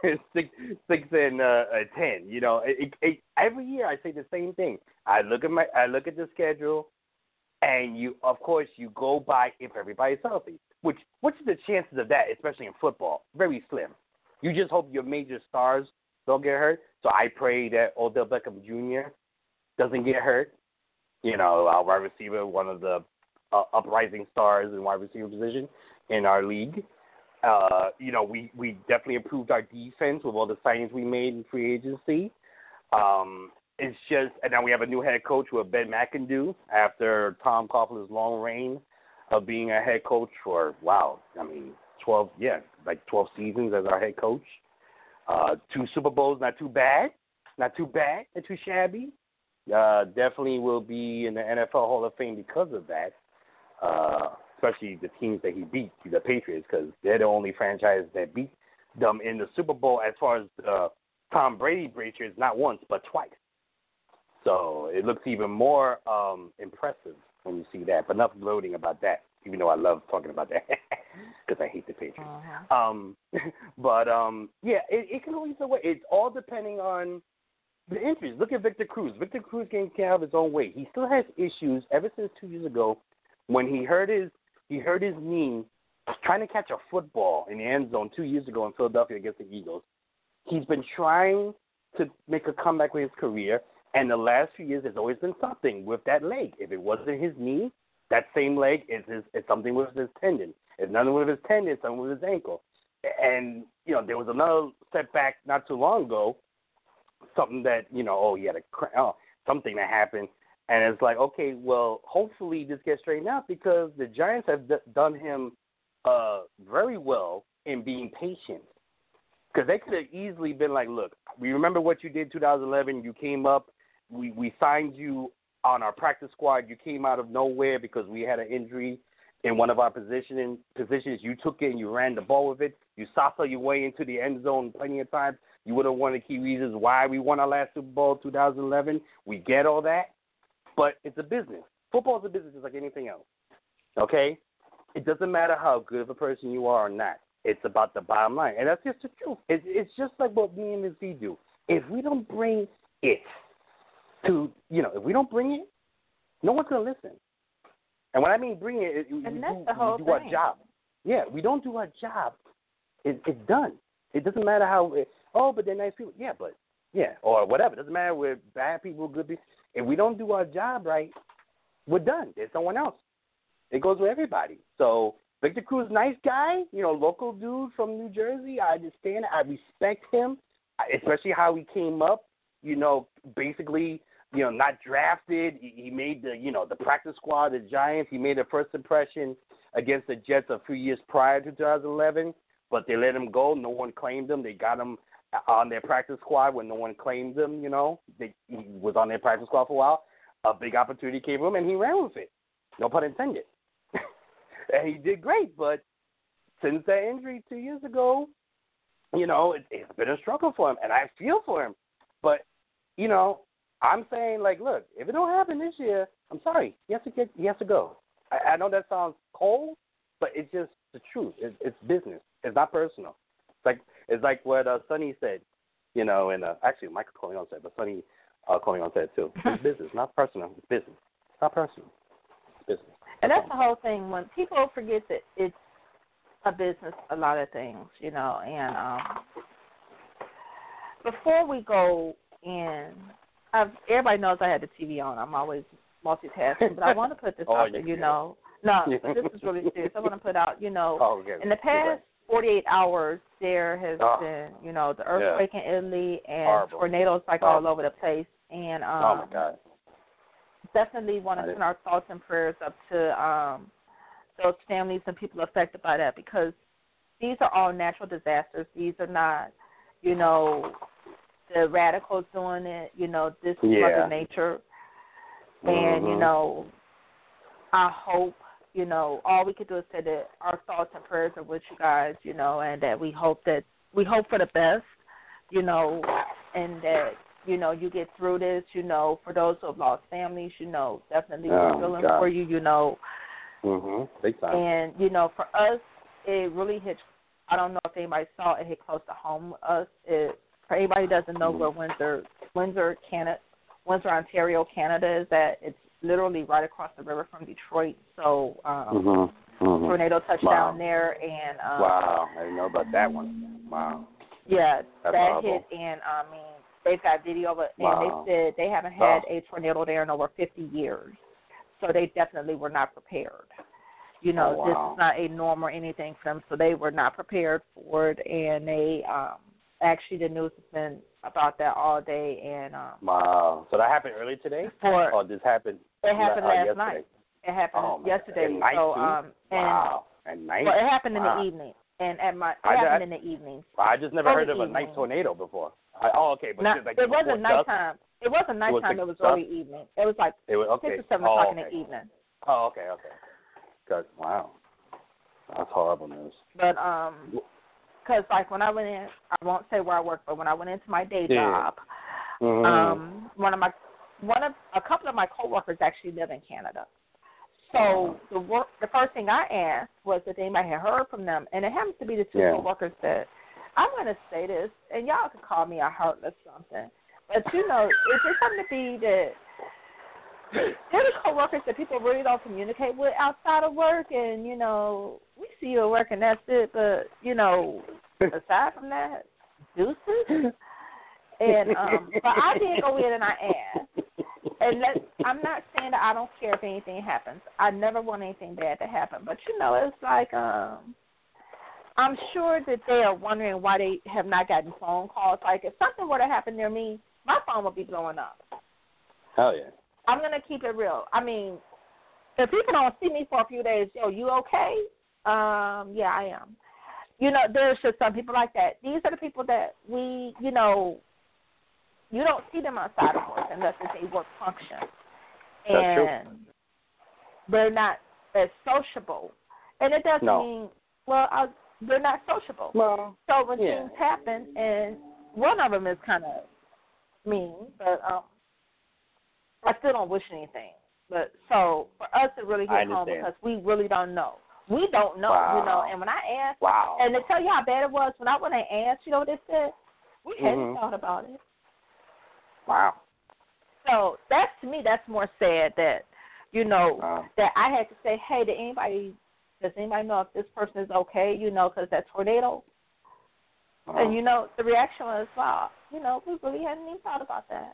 10. You know, every year I say the same thing. I look at the schedule, and of course you go by if everybody's healthy. What's the chances of that, especially in football? Very slim. You just hope your major stars don't get hurt. So I pray that Odell Beckham Jr. doesn't get hurt. You know, our wide receiver, one of the uprising stars in wide receiver position in our league. You know, we definitely improved our defense with all the signings we made in free agency. It's just, and now we have a new head coach with Ben McAdoo after Tom Coughlin's long reign of being a head coach for, 12 seasons as our head coach. 2 Super Bowls, not too bad, not too shabby. Definitely will be in the NFL Hall of Fame because of that, especially the teams that he beat, the Patriots, because they're the only franchise that beat them in the Super Bowl as far as Tom Brady Patriots, not once but twice. So it looks even more impressive when you see that. But enough gloating about that, even though I love talking about that because I hate the Patriots. It can go either way. It's all depending on the injuries. Look at Victor Cruz. Victor Cruz can't have his own way. He still has issues ever since 2 years ago when he hurt his knee trying to catch a football in the end zone 2 years ago in Philadelphia against the Eagles. He's been trying to make a comeback with his career, and the last few years there's always been something with that leg. If it wasn't his knee, that same leg is something with his tendon. If nothing with his tendon, something with his ankle. And, you know, there was another setback not too long ago, something that, you know, he had something that happened. And it's like, okay, well, hopefully this gets straightened out because the Giants have done him very well in being patient. Because they could have easily been like, look, we remember what you did in 2011. You came up. We signed you on our practice squad. You came out of nowhere because we had an injury in one of our positions. You took it and you ran the ball with it. You salsa your way into the end zone plenty of times. You would have one of the key reasons why we won our last Super Bowl 2011. We get all that. But it's a business. Football is a business just like anything else. Okay? It doesn't matter how good of a person you are or not. It's about the bottom line. And that's just the truth. It's just like what me and Ms. V do. If we don't bring it to, if we don't bring it, no one's going to listen. And when I mean bring it, we do our job. Yeah, we don't do our job. It's done. It doesn't matter how, but they're nice people. Yeah, or whatever. It doesn't matter we're bad people, good people. If we don't do our job right, we're done. There's someone else. It goes with everybody. So Victor Cruz, nice guy, local dude from New Jersey. I understand it. I respect him, especially how he came up, basically, not drafted. He made the practice squad, the Giants. He made a first impression against the Jets a few years prior to 2011, but they let him go. No one claimed him. They got him on their practice squad when no one claimed him, He was on their practice squad for a while. A big opportunity came to him, and he ran with it. No pun intended. And he did great, but since that injury 2 years ago, it's been a struggle for him, and I feel for him. But, I'm saying, look, if it don't happen this year, I'm sorry. He has to go. I know that sounds cold, but it's just the truth. It's business. It's not personal. It's like what Sonny said, and actually Michael Corleone said, but Sonny Corleone said too. It's business, not personal. It's business. It's not personal. It's business. And that's the whole thing. When people forget that it's a business, a lot of things, and before we go in, everybody knows I had the TV on. I'm always multitasking, but I want to put this out there, No, this is really serious. I want to put out, in the past 48 hours, there has been, the earthquake in Italy and tornadoes all over the place. And oh, my God. Definitely want to send our thoughts and prayers up to those families and people affected by that, because these are all natural disasters. These are not, the radicals doing it. This is Mother Nature. And, I hope, all we could do is say that our thoughts and prayers are with you guys, and that we hope for the best, and that, you get through this, for those who have lost families, definitely we're feeling for you, Big time. And, for us, it really hits I don't know if anybody saw it hit close to home. For anybody who doesn't know where Windsor, Ontario, Canada is at, it's literally right across the river from Detroit. So tornado touched down there, and wow, I didn't know about that one. Wow. Yeah, that's that horrible. hit, and I mean, they've got video of it, and they said they haven't had a tornado there in over 50 years. So they definitely were not prepared. You know, this is not a norm or anything for them, so they were not prepared for it, and they actually the news has been about that all day. And wow, so that happened early today? Or this happened? It happened last yesterday? Night. It happened yesterday. At night, so, wow, at night? Well, it happened in the evening, and it happened in the evening. I just never heard of a night tornado before. Okay, but it wasn't nighttime. It wasn't nighttime. It was early evening. It was like 6 or 7 o'clock in the evening. Oh, okay. Good. Wow, that's horrible news. But because like when I went in, I won't say where I work, but when I went into my day job, a couple of my coworkers actually live in Canada. So the first thing I asked was if anybody had heard from them, and it happens to be the two coworkers that I'm going to say this, and y'all can call me a heartless something, but you know, it's just something to be that they're the coworkers that people really don't communicate with outside of work, and you know, we see you at work and that's it, but you know, aside from that, deuces. And but I did go in and I asked. And I'm not saying that I don't care if anything happens. I never want anything bad to happen. But, you know, it's like I'm sure that they are wondering why they have not gotten phone calls. Like, if something were to happen near me, my phone would be blowing up. Hell yeah. I'm going to keep it real. I mean, if people don't see me for a few days, yo, you okay? Yeah, I am. You know, there's just some people like that. These are the people that we, you know, you don't see them outside of work unless it's a work function. And they're not as sociable. And it doesn't mean, they're not sociable. Well, so when things happen, and one of them is kind of mean, but I still don't wish anything. But so for us to really hit home because we really don't know. We don't know, you know. And when I asked, and to tell you how bad it was, when I went and asked, you know what they said? We hadn't thought about it. Wow. So that's, to me, that's more sad that, you know, that I had to say, hey, does anybody know if this person is okay, you know, because that tornado? And, you know, the reaction was, wow, you know, we really hadn't even thought about that.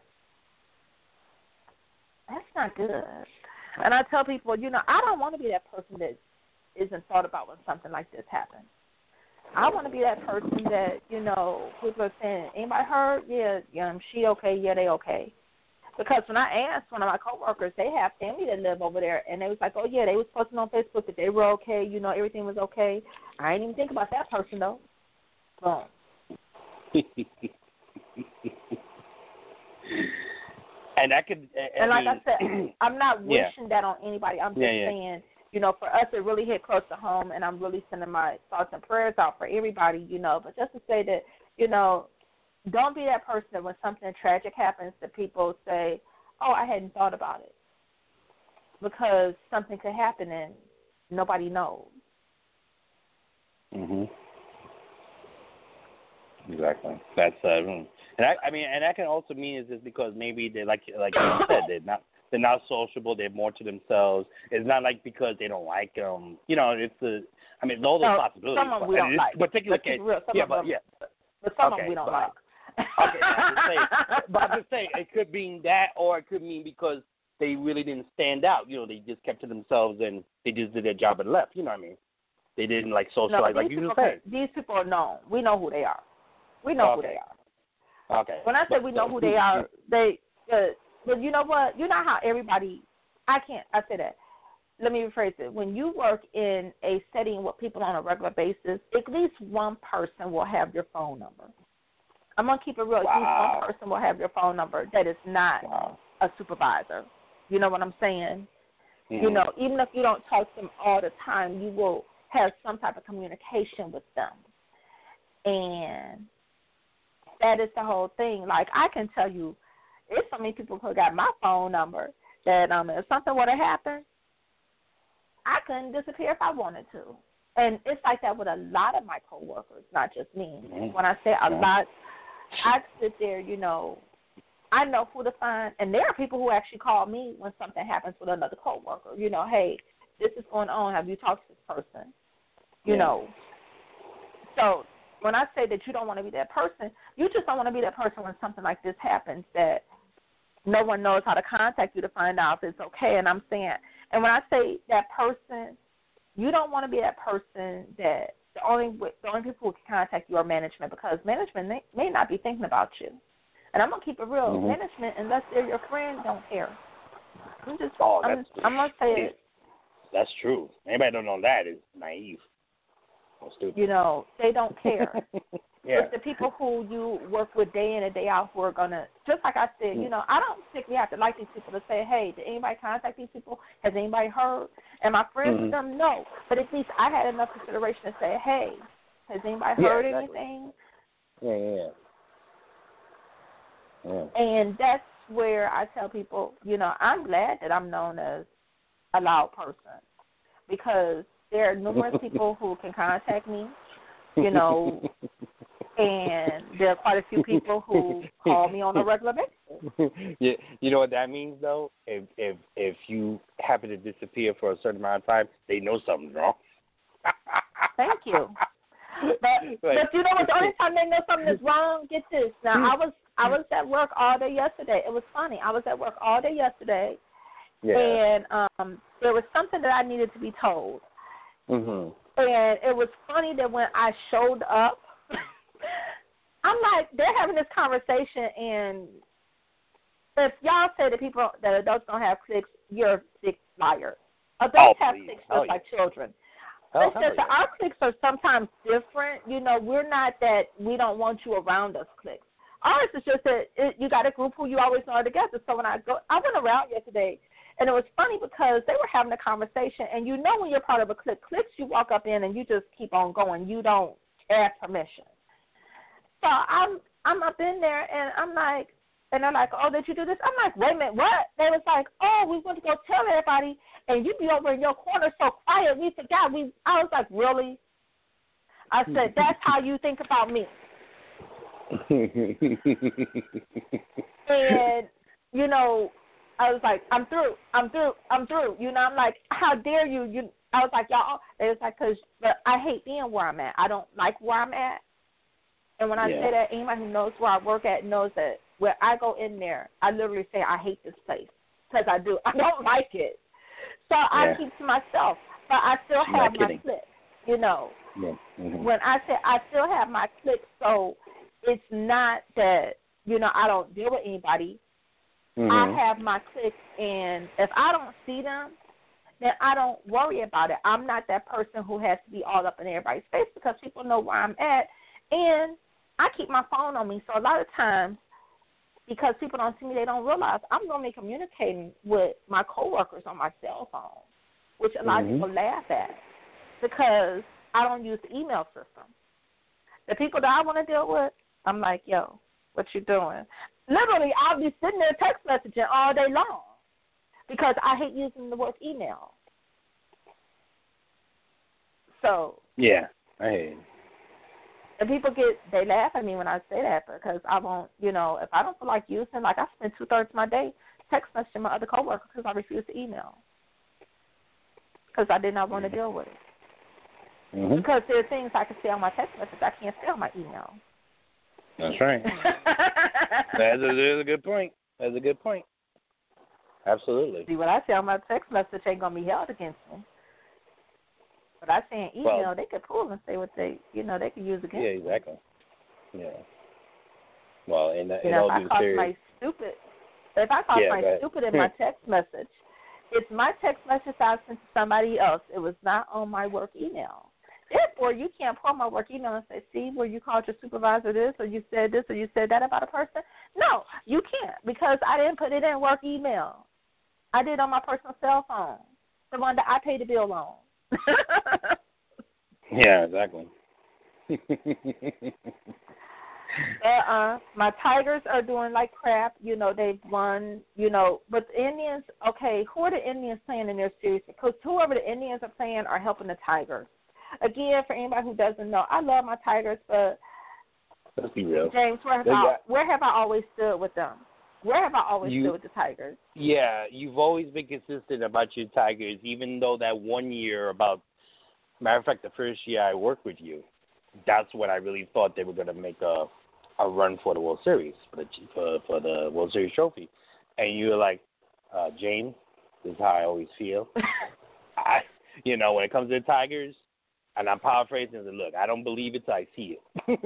That's not good. And I tell people, you know, I don't want to be that person that isn't thought about when something like this happens. I want to be that person that, you know, people are saying, anybody heard? Yeah, she okay? Yeah, they okay. Because when I asked one of my coworkers, they have family that live over there, and they was like, oh, yeah, they was posting on Facebook that they were okay, you know, everything was okay. I didn't even think about that person, though. Boom. And I could... and like I said, I'm not wishing that on anybody. I'm just saying... You know, for us, it really hit close to home, and I'm really sending my thoughts and prayers out for everybody, you know. But just to say that, you know, don't be that person that when something tragic happens that people say, oh, I hadn't thought about it. Because something could happen and nobody knows. Exactly. That's, and that can also mean is just because maybe they, like you said, they're not sociable. They're more to themselves. It's not like because they don't like them. You know, all those possibilities. Some of them we don't like. Particular case. But some of them we don't like. Okay, I'm just saying, it could mean that, or it could mean because they really didn't stand out. You know, they just kept to themselves and they just did their job and left. You know what I mean? They didn't socialize like you just said. These people are known. We know who they are. We know who they are. Okay. When I say we know who they are, but you know what? You know how everybody, I say that. Let me rephrase it. When you work in a setting with people on a regular basis, at least one person will have your phone number. I'm going to keep it real. At least one person will have your phone number that is not a supervisor. You know what I'm saying? You know, even if you don't talk to them all the time, you will have some type of communication with them. And that is the whole thing. Like, I can tell you, there's so many people who got my phone number that if something were to happen, I couldn't disappear if I wanted to. and it's like that with a lot of my coworkers, not just me. Mm-hmm. When I say a lot, I sit there, you know, I know who to find, and there are people who actually call me when something happens with another coworker. You know, hey, this is going on. Have you talked to this person? You know. So when I say that you don't want to be that person, you just don't want to be that person when something like this happens that no one knows how to contact you to find out if it's okay. And I'm saying, and when I say that person, you don't want to be that person that the only people who can contact you are management, because management may not be thinking about you. And I'm going to keep it real. Management, unless they're your friend, don't care. I'm going to say it. That's true. Anybody don't know that is naive or stupid. You know, they don't care. Yeah. It's the people who you work with day in and day out who are going to, just like I said, you know, I don't think we have to like these people to say, hey, did anybody contact these people? Has anybody heard? Am I friends with them? No. But at least I had enough consideration to say, hey, has anybody heard anything? Yeah. And that's where I tell people, you know, I'm glad that I'm known as a loud person, because there are numerous people who can contact me, you know, and there are quite a few people who call me on a regular basis. Yeah, you know what that means though? If you happen to disappear for a certain amount of time, they know something's wrong. Thank you. But you know what? The only time they know something is wrong, get this. Now I was at work all day yesterday. It was funny. I was at work all day yesterday, and there was something that I needed to be told. And it was funny that when I showed up, I'm like, they're having this conversation, and if y'all say that adults don't have clicks, you're a sick liar. Adults have clicks just like children. It's just that our clicks are sometimes different. You know, we're not that we don't want you around us clicks. Ours is just that you got a group who you always know are together. So when I went around yesterday, and it was funny because they were having a conversation, and you know when you're part of a clique, cliques you walk up in and you just keep on going. You don't ask permission. So I'm up in there, and I'm like, and they're like, oh, did you do this? I'm like, wait a minute, what? They was like, oh, we went to go tell everybody, and you be over in your corner so quiet, we forgot. I was like, really? I said, that's how you think about me. And, you know, I was like, I'm through. You know, I'm like, how dare you? I was like, y'all, it was like, but I hate being where I'm at. I don't like where I'm at. And when I say that, anybody who knows where I work at knows that when I go in there, I literally say I hate this place, because I do. I don't like it. So I keep to myself, but I still have my clique, you know. When I say I still have my clique, so it's not that, you know, I don't deal with anybody. I have my clique, and if I don't see them, then I don't worry about it. I'm not that person who has to be all up in everybody's face, because people know where I'm at, and I keep my phone on me. So a lot of times, because people don't see me, they don't realize I'm normally communicating with my coworkers on my cell phone, which a lot of people laugh at, because I don't use the email system. The people that I want to deal with, I'm like, yo, what you doing? Literally, I'll be sitting there text messaging all day long, because I hate using the word email. So yeah, I hate it. And people they laugh at me when I say that, because I won't, you know, if I don't feel like using, like I spend 2/3 of my day text messaging my other coworkers because I refuse to email, because I did not want to deal with it. Because there are things I can say on my text message I can't say on my email. That's right. That's a good point. That's a good point. Absolutely. See, what I say on my text message ain't going to be held against me. But I say in email, they could pull and say what they could use against me. Yeah, exactly. Yeah. Well, and if I call somebody stupid in my text message, it's my text message I sent to somebody else. It was not on my work email. Therefore, you can't pull my work email and say, see, where you called your supervisor this, or you said this, or you said that about a person. No, you can't, because I didn't put it in work email. I did it on my personal cell phone, the one that I paid the bill on. Yeah, exactly. My Tigers are doing like crap. You know, they've won, but the Indians, okay, who are the Indians playing in their series? Because whoever the Indians are playing are helping the Tigers. again, for anybody who doesn't know, I love my Tigers, but let's be real. James, where have I always stood with them? Where have I always stood with the Tigers? Yeah, you've always been consistent about your Tigers, even though that 1 year matter of fact, the first year I worked with you, that's when I really thought they were going to make a run for the World Series, for the World Series trophy. And you were like, James, this is how I always feel. When it comes to the Tigers, and I'm paraphrasing, I said, look, I don't believe it till I see it.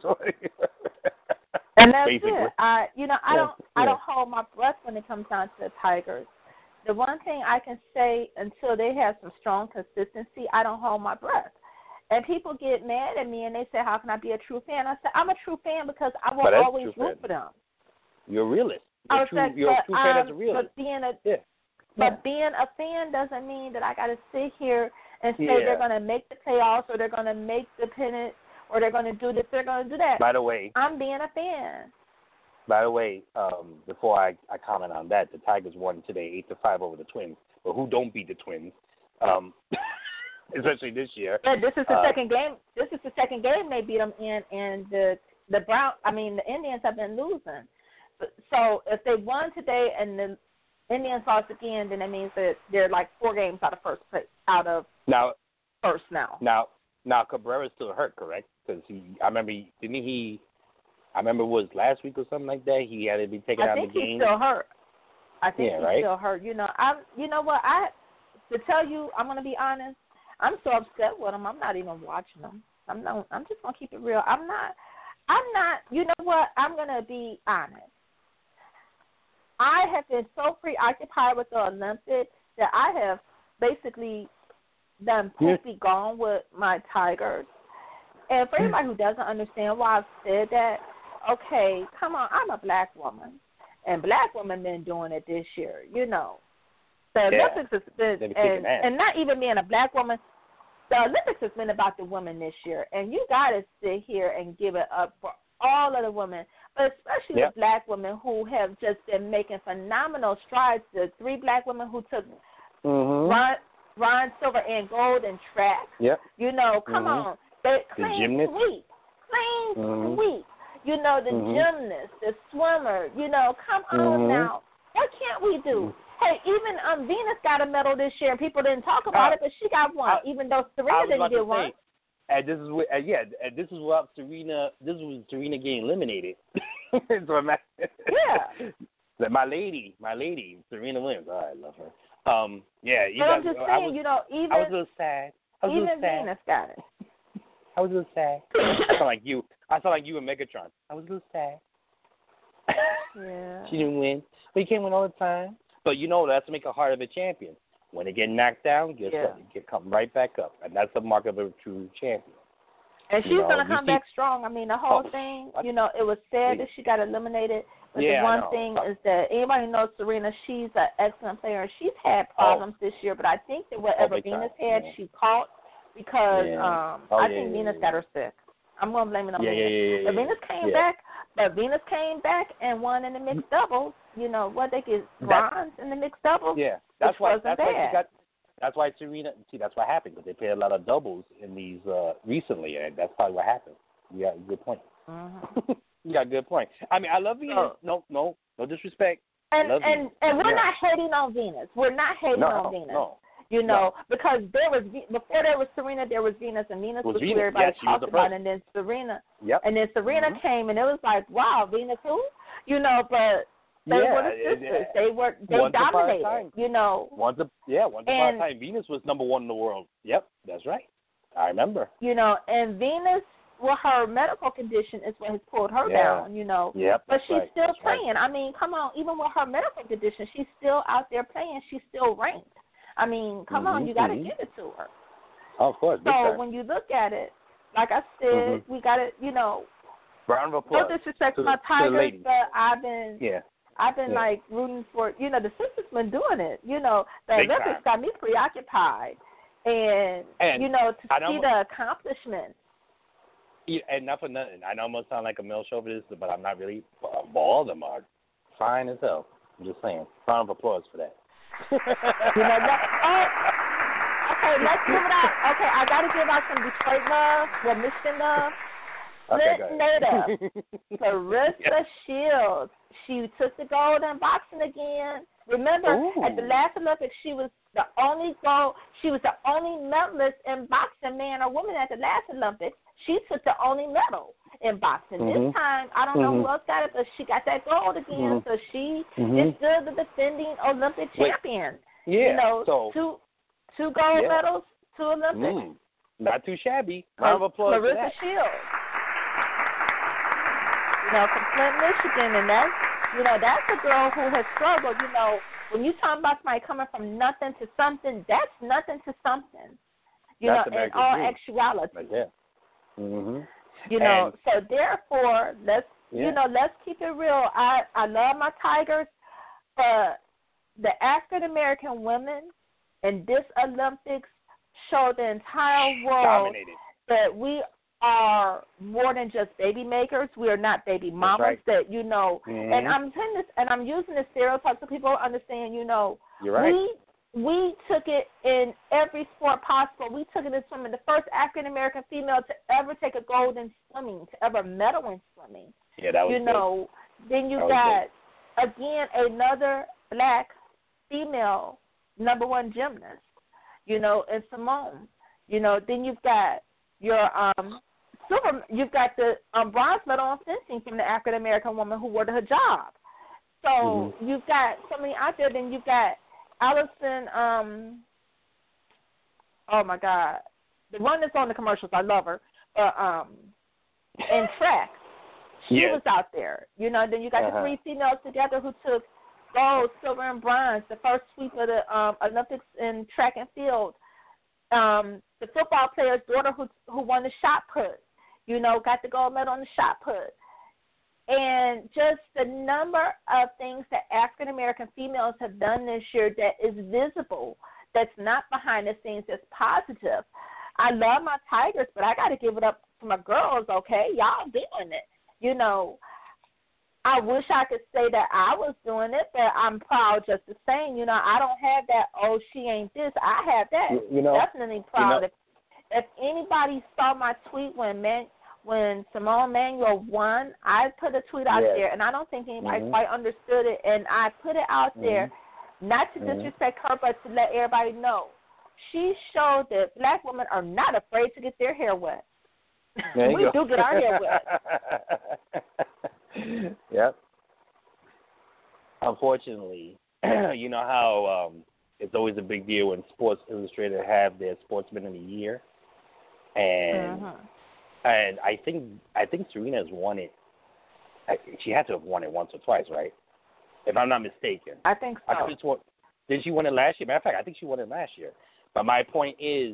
And that's basically it. I don't hold my breath when it comes down to the Tigers. The one thing I can say, until they have some strong consistency, I don't hold my breath. And people get mad at me and they say, how can I be a true fan? I say, I'm a true fan because I will always root for them. You're a realist. You're a true fan as a realist. But being a fan doesn't mean that I got to sit here and say they're going to make the playoffs or they're going to make the pennant or they're going to do this, they're going to do that. By the way, I'm being a fan. By the way, before I comment on that, the Tigers won today 8-5 over the Twins. But who don't beat the Twins? Especially this year. Yeah, this is the second game. This is the second game they beat them in, and the Indians have been losing. So if they won today and the Indians lost again, then that means that they're like 4 games out of first place, first now. Now Cabrera's still hurt, correct? Because I remember it was last week or something like that. He had to be taken out of the game. I think he's still hurt. I think he's still hurt. You know what? To tell you, I'm gonna be honest. I'm so upset with him. I'm not even watching him. I'm just gonna keep it real. I'm not. You know what? I'm gonna be honest. I have been so preoccupied with the Olympics that I have basically done poopy gone with my Tigers. And for anybody who doesn't understand why I've said that, okay, come on, I'm a black woman, and black women been doing it this year. The Olympics has been, and not even being a black woman, the Olympics has been about the women this year, and you got to sit here and give it up for all of the women, but especially the black women who have just been making phenomenal strides. The 3 black women who took bronze, silver, and gold in track. Come on. They clean sweep. The gymnast, the swimmer, come on now. What can't we do? Hey, even Venus got a medal this year, and people didn't talk about it, but she got one, even though Serena didn't get one. And this is what, this is what Serena. This was Serena getting eliminated. So my lady, Serena Williams. Oh, I love her. I'm just saying, I was a little sad. Venus got it. I was a little sad. I sound like you. And Megatron. I was a little sad. Yeah. She didn't win, but you can't win all the time. But that's to make a heart of a champion. When they get knocked down, guess what? They come right back up, and that's the mark of a true champion. And she's gonna come back strong. I mean, the whole thing. It was sad that she got eliminated. But the one thing is that anybody who knows Serena, she's an excellent player. She's had problems this year, but I think that whatever Venus had, she caught because I think Venus got her sick. I'm gonna blame it on Venus. But Venus came back and won in the mixed doubles. What they get bronze in the mixed doubles. Yeah, that's why Serena. See, that's what happened because they played a lot of doubles in these recently, and that's probably what happened. You got a good point. Mm-hmm. You got a good point. I mean, I love Venus. No disrespect. And we're not hating on Venus. We're not hating on Venus. No. Because before there was Serena, there was Venus, and Venus was who everybody talked about, and then Serena. Yep. And then Serena came, and it was like, wow, Venus who? But they were the sisters. They dominated. Once upon a time, Venus was number 1 in the world. Yep, that's right. I remember. And Venus, well, her medical condition is what has pulled her down. Yep. But she's still playing. Right. I mean, come on, even with her medical condition, she's still out there playing. She's still ranked. I mean, come on, you got to give it to her. Oh, of course. So when you look at it, like I said, we got to, round of applause. No disrespect to my Tigers, but I've been like rooting for, the sisters been doing it. The Olympics got me preoccupied, and to see the accomplishments. Yeah, and not for nothing. I know I'm gonna sound like a male chauvinist, but I'm not really. All of them are fine as hell. I'm just saying. Round of applause for that. Okay, let's give it out. Okay, I got to give out some Detroit love, well, Michigan love. Flint native, Clarissa Shields. She took the gold in boxing again. Remember, at the last Olympics, she was the only medalist in boxing, man or woman, at the last Olympics. She took the only medal in boxing. This time, I don't know who else got it, but she got that gold again. So she is still the defending Olympic champion. Yeah. You know, so, two gold medals, 2 Olympics. Not too shabby. Round of applause for Clarissa that. Shields. You know, from Flint, Michigan, and that's a girl who has struggled. You know, when you talk about somebody coming from nothing to something, that's nothing to something. You that's know, in all actuality. Right there. You know, so therefore, let's keep it real. I love my Tigers, but the African American women in this Olympics show the entire world that we are more than just baby makers. We are not baby mamas. Right. That and I'm saying this, and I'm using the stereotype so people understand. You know, you're right. We took it in every sport possible. We took it in swimming. The first African American female to ever take a gold in swimming, to ever medal in swimming. Yeah, that was you know. Then you got again another black female #1 gymnast. You know, and Simone. You know, then you've got your you've got the bronze medal in fencing from the African American woman who wore the hijab. So you've got so many out there. Then you've got Allison. Oh my God, the one that's on the commercials. I love her. In track, she was out there. You know. Then you got the 3 females together who took gold, silver, and bronze. The first sweep of the Olympics in track and field. The football player's daughter who won the shot put, you know, got the gold medal on the shot put. And just the number of things that African American females have done this year that is visible, that's not behind the scenes, that's positive. I love my Tigers, but I got to give it up to my girls, okay? Y'all doing it. You know, I wish I could say that I was doing it, but I'm proud just the same. You know, I don't have that, oh, she ain't this. I have that. You know, definitely proud. If anybody saw my tweet when Simone Manuel won, I put a tweet out there, and I don't think anybody quite understood it, and I put it out there not to disrespect her, but to let everybody know. She showed that black women are not afraid to get their hair wet. We do get our hair wet. Yep. Unfortunately, you know how it's always a big deal when Sports Illustrated have their Sportsman of the Year, and I think Serena's won it. She had to have won it once or twice, right? If I'm not mistaken. I think so. Did she win it last year? Matter of fact, I think she won it last year. But my point is,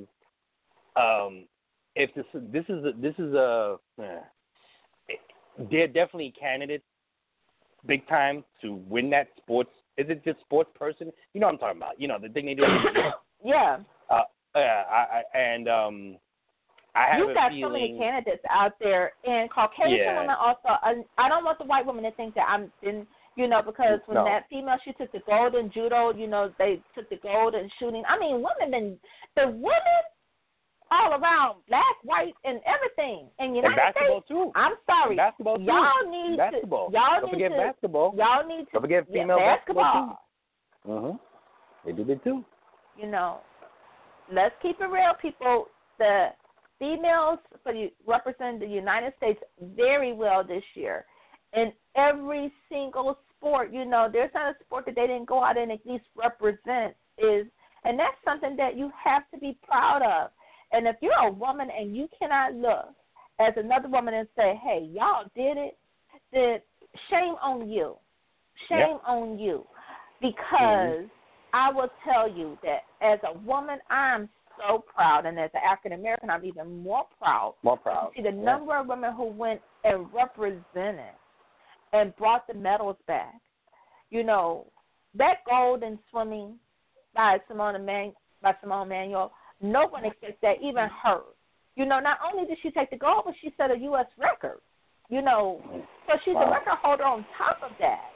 if this is a they're definitely candidates big time to win that sports. Is it just sports person? You know what I'm talking about. You know, the thing they do. Yeah. I have You've got feeling, so many candidates out there, and Caucasian women also. I don't want the white women to think that I'm in, you know, because when that female, she took the gold in judo, you know, they took the gold in shooting. I mean, the women all around, black, white, and everything. And United basketball States, too. I'm sorry. Basketball y'all need basketball. to. Y'all Don't need forget to. Basketball. Y'all need to. Don't forget female basketball too. They did it too. You know, let's keep it real, people. The females represent the United States very well this year. In every single sport, you know, there's not a sport that they didn't go out and at least represent. And that's something that you have to be proud of. And if you're a woman and you cannot look as another woman and say, hey, y'all did it, then shame on you. Shame on you. Because I will tell you that as a woman, I'm so proud. And as an African-American, I'm even more proud. To see the number of women who went and represented and brought the medals back. You know, that gold in swimming by Simone Manuel, no one expects that, even her. You know, not only did she take the gold, but she set a U.S. record. You know, so she's a record holder on top of that.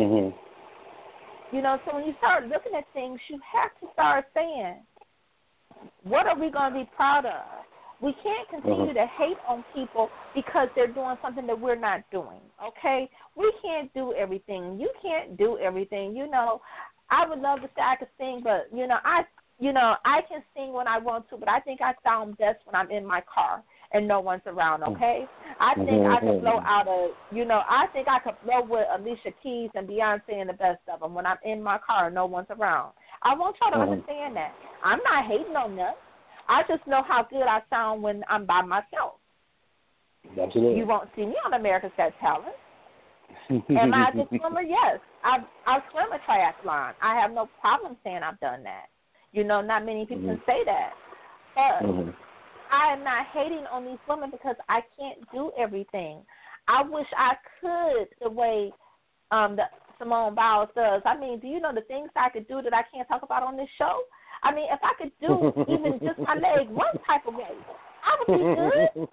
You know, so when you start looking at things, you have to start saying, What are we going to be proud of? We can't continue to hate on people because they're doing something that we're not doing, okay? We can't do everything. You can't do everything. You know, I would love to say I could sing, but, I can sing when I want to, but I think I sound best when I'm in my car and no one's around, okay? I think I could blow out I think I could blow with Alicia Keys and Beyonce and the best of them when I'm in my car and no one's around. I want y'all to understand that. I'm not hating on them. I just know how good I sound when I'm by myself. Absolutely. You won't see me on America's Got Talent. Am I a good swimmer? Yes. I swim a triathlon. I have no problem saying I've done that. Not many people can say that. But I am not hating on these women because I can't do everything. I wish I could the way Simone Biles does. I mean, do you know the things I could do that I can't talk about on this show? I mean, if I could do even just my leg one type of way, I would be good.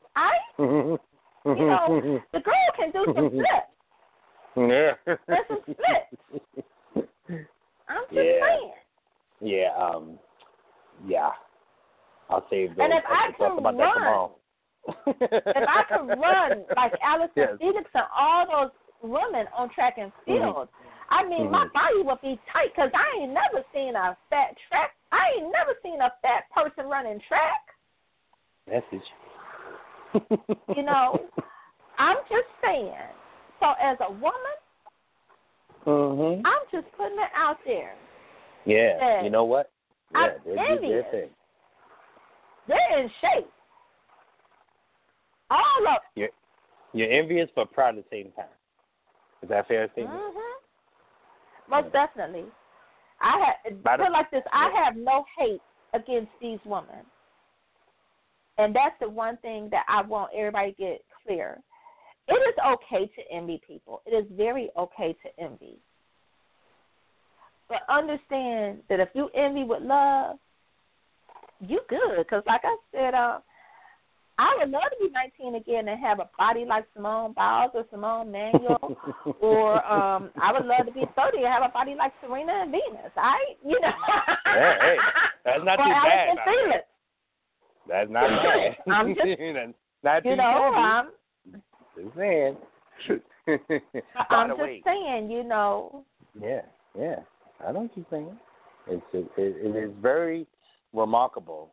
The girl can do some flips. Yeah. There's some flips. I'm just saying. Yeah, yeah. I'll save those. And if I can run, if I could run like Alison Felix and all those women on track and field, I mean, my body would be tight because I ain't never seen a fat person running track. Message. I'm just saying. So as a woman, I'm just putting it out there. Yeah, you know what? Yeah, I'm envious. They're in shape. All of them. You're envious but proud at the same time. Is that fair to say? Most definitely. Put it like this, I have no hate against these women. And that's the one thing that I want everybody to get clear. It is okay to envy people. It is very okay to envy. But understand that if you envy with love, you good. Because like I said, I would love to be 19 again and have a body like Simone Biles or Simone Manuel, or I would love to be 30 and have a body like Serena and Venus. Hey, that's not too bad. That's not bad. I'm just, not too I'm just saying. I'm just saying, Yeah. I know what you're saying. It is very remarkable.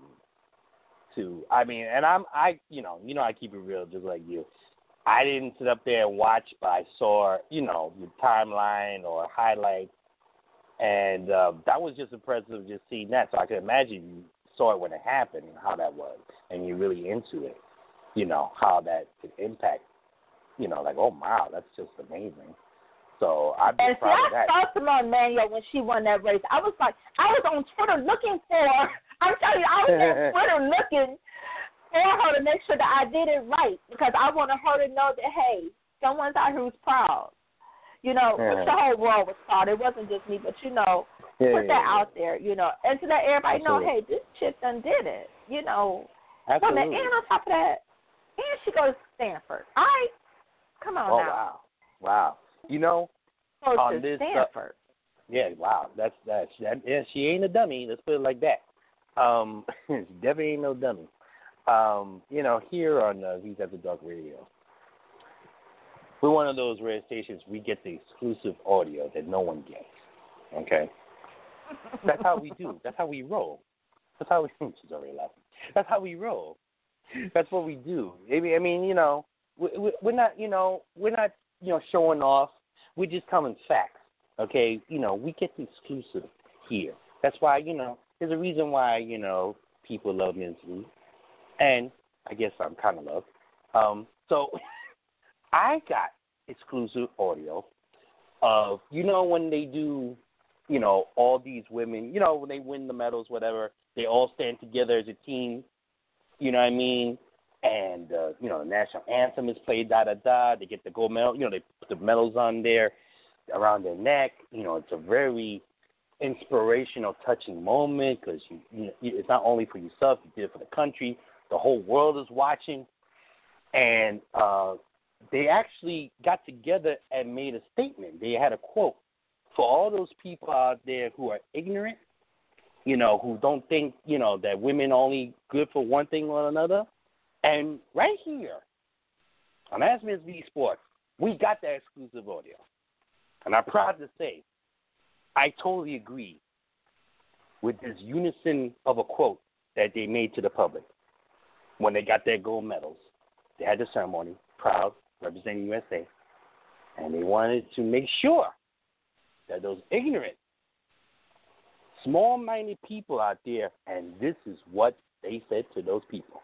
I keep it real just like you. I didn't sit up there and watch, but I saw, your timeline or highlights, and that was just impressive just seeing that. So I could imagine you saw it when it happened and how that was, and you're really into it, how that could impact, like, oh, wow, that's just amazing. So I've been proud of that. I saw Simone Manuel when she won that race. I was on Twitter looking for her. I'm telling you, I was on Twitter looking for her to make sure that I did it right because I wanted her to know that, hey, someone's out here who's proud. Which the whole world was proud. It wasn't just me, but, put that out there, and to let everybody know, hey, this chick done did it, Absolutely. And on top of that, and she goes to Stanford. All right? Come on now. Wow. On this Stanford. Wow. That's she ain't a dummy. Let's put it like that. She definitely ain't no dummy. Here on V's After Dark Radio, we're one of those rare stations we get the exclusive audio that no one gets. Okay? That's how we do. That's how we roll. That's how we. She's already laughing. That's how we roll. That's what we do. I mean, we're not showing off. We're just telling facts. Okay? We get the exclusive here. That's why, there's a reason why, people love Men's Food. And I guess I'm kind of loved. So I got exclusive audio of, when they do, all these women, when they win the medals, whatever, they all stand together as a team, you know what I mean? And, the national anthem is played, da-da-da. They get the gold medal, they put the medals on there around their neck. It's a very inspirational, touching moment because it's not only for yourself, you did it for the country. The whole world is watching. And they actually got together and made a statement. They had a quote. For all those people out there who are ignorant, who don't think, that women only good for one thing or another. And right here on Ask Ms. V Sports, we got that exclusive audio. And I'm proud to say, I totally agree with this unison of a quote that they made to the public when they got their gold medals. They had the ceremony, proud, representing USA, and they wanted to make sure that those ignorant, small-minded people out there, and this is what they said to those people.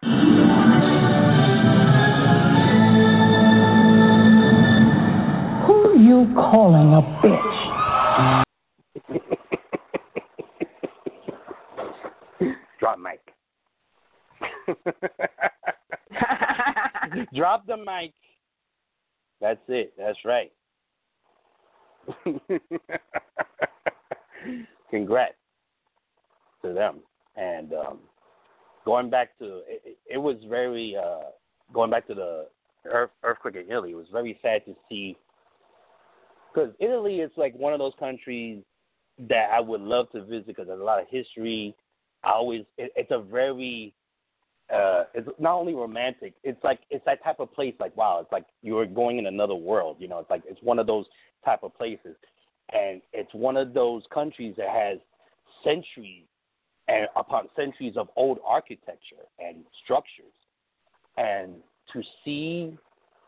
Who are you calling a bitch? Drop mic. Drop the mic. That's it. That's right. Congrats to them. And going back to it was very going back to the earthquake in Italy. It was very sad to see, because Italy is like one of those countries that I would love to visit because there's a lot of history. It's a very it's not only romantic. It's that type of place. Like, wow, it's like you're going in another world. It's like it's one of those type of places, and it's one of those countries that has centuries and upon centuries of old architecture and structures. And to see,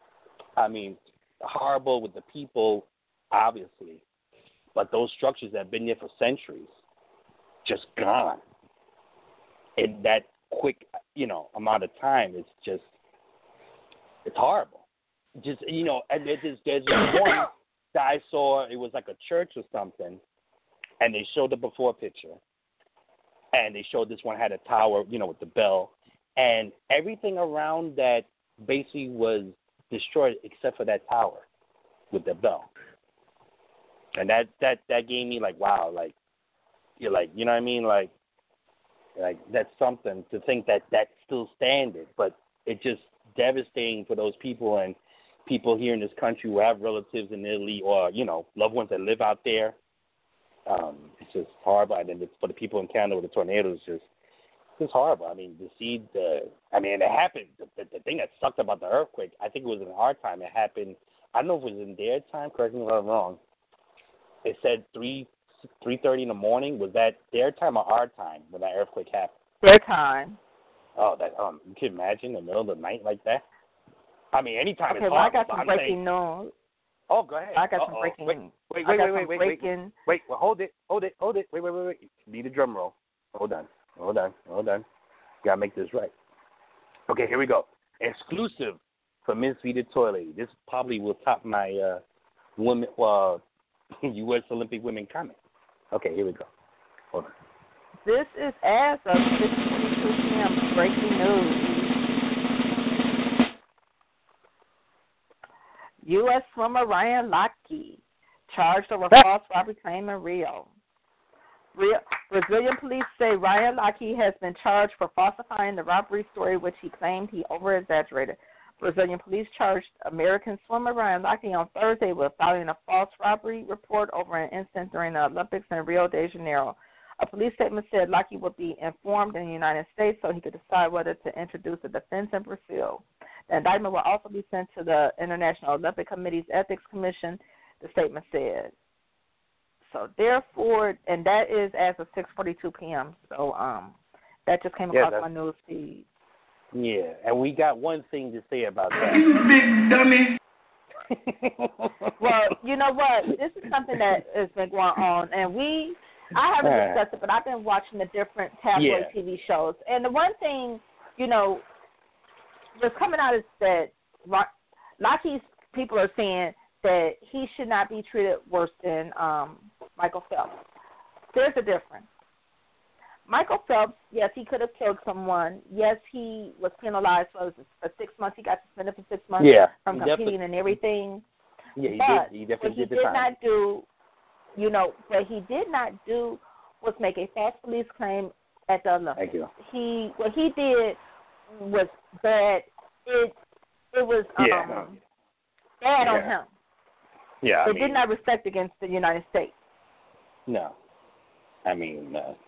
horrible with the people, obviously, but those structures that have been there for centuries, just gone in that quick, amount of time. It's horrible. Just, and there's one that I saw, it was like a church or something, and they showed the before picture, and they showed this one had a tower, with the bell, and everything around that basically was destroyed except for that tower with the bell. And that gave me like, wow, like, you're like, you know what I mean? Like that's something to think that that's still standing, but it's just devastating for those people and people here in this country who have relatives in Italy or, loved ones that live out there. It's just horrible. And then for the people in Canada with the tornadoes, it's just horrible. To see it happened. The thing that sucked about the earthquake, I think it was in our time. It happened, I don't know if it was in their time, correct me if I'm wrong. It said 3:30 in the morning. Was that their time or our time when that earthquake happened? Their time. Oh, that you can imagine in the middle of the night like that. Anytime okay, it's well, hard. I got some breaking news. Oh, go ahead. I got some breaking. Wait. Well, hold it. Wait. Need a drum roll. Hold on. Gotta make this right. Okay, here we go. Exclusive for Ms. Vita Toilet. This probably will top my women. U.S. Olympic women comment. Okay, here we go. Hold on. This is as of 6:22 p.m. breaking news. U.S. swimmer Ryan Lochte charged over false robbery claim in Rio. Brazilian police say Ryan Lochte has been charged for falsifying the robbery story, which he claimed he over-exaggerated. Brazilian police charged American swimmer Ryan Lochte on Thursday with filing a false robbery report over an incident during the Olympics in Rio de Janeiro. A police statement said Lochte would be informed in the United States so he could decide whether to introduce a defense in Brazil. The indictment will also be sent to the International Olympic Committee's Ethics Commission, the statement said. So, therefore, and that is as of 6:42 p.m. So, that just came across my news feed. Yeah, and we got one thing to say about that. You big dummy. Well, you know what? This is something that has been going on, and I haven't discussed it, but I've been watching the different tabloid TV shows. And the one thing, what's coming out is that Lochte's people are saying that he should not be treated worse than Michael Phelps. There's a difference. Michael Phelps, yes, he could have killed someone. Yes, he was penalized for 6 months. He got suspended for 6 months from competing and everything. Yeah, he definitely did the time. What he did not do was make a false police claim at the Olympics. Thank you. What he did was bad. It was bad on him. Yeah, it did not reflect against the United States. No.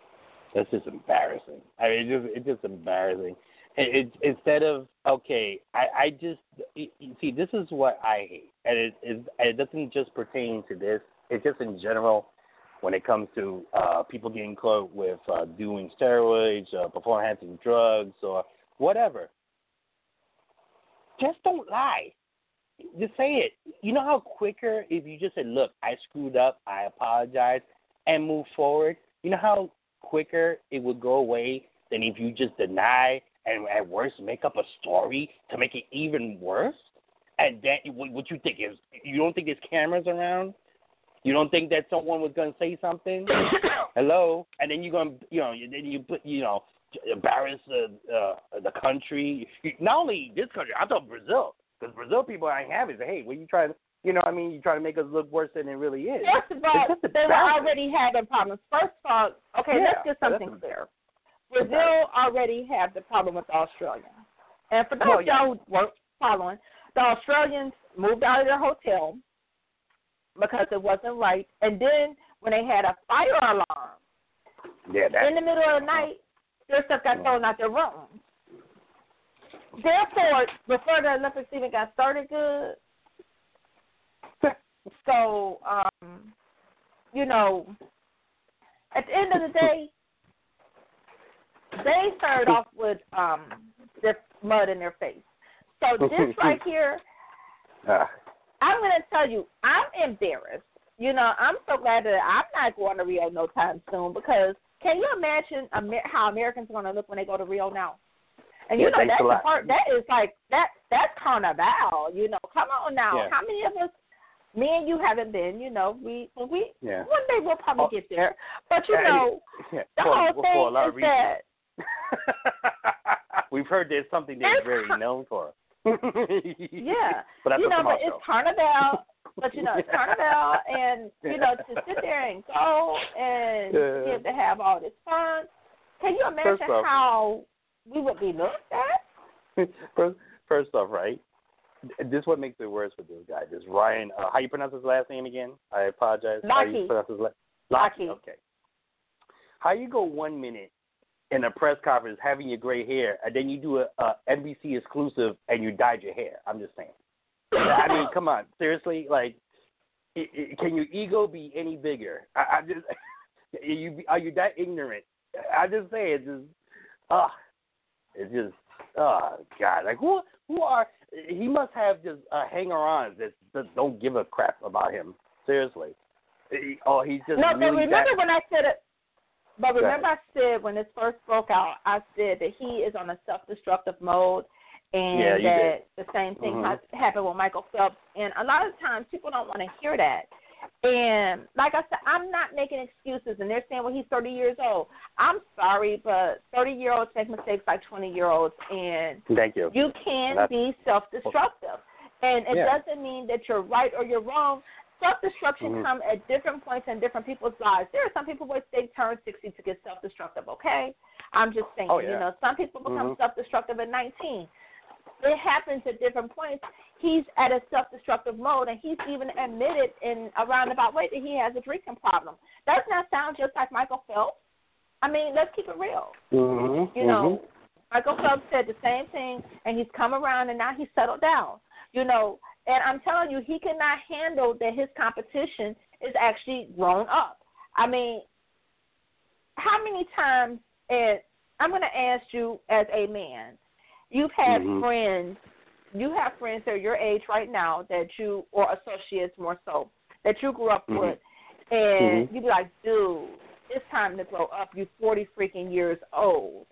That's just embarrassing. I mean, it's just embarrassing. Instead of I just see, this is what I hate, and it doesn't just pertain to this. It's just in general when it comes to people getting caught with doing steroids, performance-enhancing drugs, or whatever. Just don't lie. Just say it. You know how quicker if you just said, "Look, I screwed up. I apologize," and move forward. You know how quicker it would go away than if you just deny and at worst make up a story to make it even worse. And then what you think is, you don't think there's cameras around? You don't think that someone was going to say something? Hello? And then you're going to, then you put, embarrass the country. Not only this country, I thought Brazil. Because Brazil people ain't have it. Say, hey, what you trying to, you trying to make us look worse than it really is. First of all, they were already having problems. First of all, let's get something clear. Brazil already had the problem with Australia. And for those y'all who weren't following, the Australians moved out of their hotel because it wasn't right. And then when they had a fire alarm in the middle of the night, their stuff got thrown out their rooms. Therefore, before the Olympics even got started good, so, at the end of the day, they started off with their mud in their face. So this right here, I'm going to tell you, I'm embarrassed. I'm so glad that I'm not going to Rio no time soon, because can you imagine how Americans are going to look when they go to Rio now? And that's the part, that is like, that's carnival, come on now. Yeah. How many of us, me and you haven't been, we one day we'll probably get there. But, the whole thing is that. We've heard there's something they're very known for. Yeah. But it's carnival. But, it's carnival. And, to sit there and go and get to have all this fun. Can you imagine how we would be looked at? First off, right? This is what makes it worse for this guy. This Ryan, how you pronounce his last name again? I apologize. Lochte. How you pronounce his Lochte. Okay. How you go 1 minute in a press conference having your gray hair, and then you do a NBC exclusive and you dyed your hair? I'm just saying. I mean, come on, seriously. Like, can your ego be any bigger? I just, are you that ignorant? I just say it's just, God, like who are? He must have just hanger-ons that don't give a crap about him. Seriously. He's just no. Really but remember when I said it. But remember I said when this first broke out, I said that he is on a self-destructive mode, and that the same thing happened with Michael Phelps. And a lot of times people don't want to hear that. And like I said, I'm not making excuses. And they're saying, well, he's 30 years old. I'm sorry, but 30-year-olds make mistakes like 20-year-olds. And thank you. You can be self-destructive. And it doesn't mean that you're right or you're wrong. Self-destruction comes at different points in different people's lives. There are some people who they turn 60 to get self-destructive, okay? I'm just saying, some people become self-destructive at 19. It happens at different points. He's at a self-destructive mode, and he's even admitted in a roundabout way that he has a drinking problem. Doesn't that sound just like Michael Phelps? I mean, let's keep it real. Michael Phelps said the same thing, and he's come around, and now he's settled down. And I'm telling you, he cannot handle that his competition is actually grown up. I mean, how many times, and I'm going to ask you as a man, you've had friends, that are your age right now that you, or associates more so, that you grew up with, and you be like, dude, it's time to grow up. You're 40 freaking years old.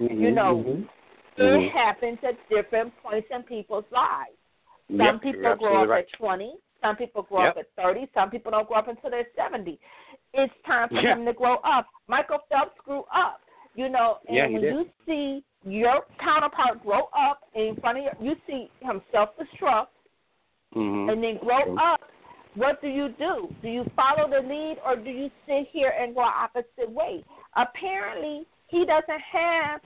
It happens at different points in people's lives. Some people grow up at 20. Some people grow up at 30. Some people don't grow up until they're 70. It's time for them to grow up. Michael Phelps grew up, and when you see your counterpart grow up in front of you see him self-destruct and then grow up, what do? Do you follow the lead, or do you sit here and go opposite way? Apparently, he doesn't have,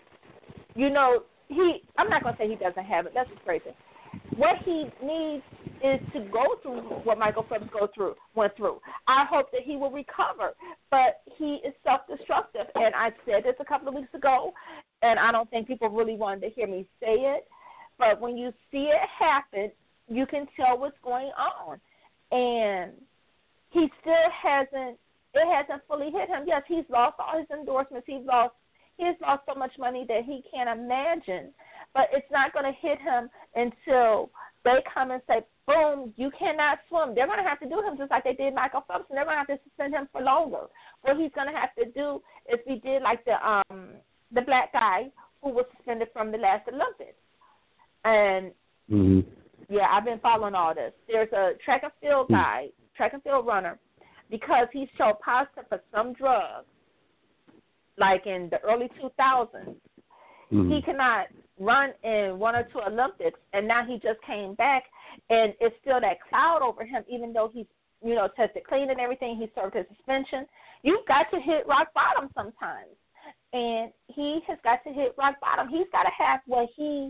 I'm not going to say he doesn't have it. That's crazy. What he needs is to go through what Michael Phelps went through. I hope that he will recover, but he is self-destructive. And I said this a couple of weeks ago, and I don't think people really wanted to hear me say it. But when you see it happen, you can tell what's going on. And he still hasn't fully hit him. Yes, he's lost all his endorsements. He's lost so much money that he can't imagine. But it's not going to hit him until they come and say, boom, you cannot swim. They're going to have to do him just like they did Michael Phelps, and they're going to have to suspend him for longer. What he's going to have to do is we did like the black guy who was suspended from the last Olympics. And, yeah, I've been following all this. There's a track and field guy, track and field runner, because he showed positive for some drugs, like in the early 2000s. He cannot run in one or two Olympics, and now he just came back, and it's still that cloud over him, even though he's, tested clean and everything. He served his suspension. You've got to hit rock bottom sometimes, and he has got to hit rock bottom. He's got to have what he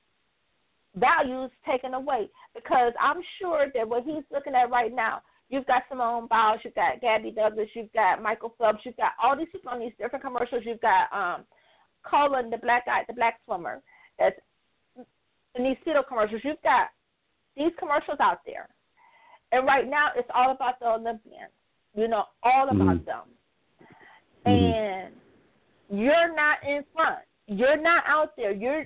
values taken away, because I'm sure that what he's looking at right now, you've got Simone Biles, you've got Gabby Douglas, you've got Michael Phelps, you've got all these people on these different commercials. You've got Colin, the black guy, the black swimmer, that's in these Cedo commercials. You've got these commercials out there. And right now it's all about the Olympians, all about them. And you're not in front. You're not out there. You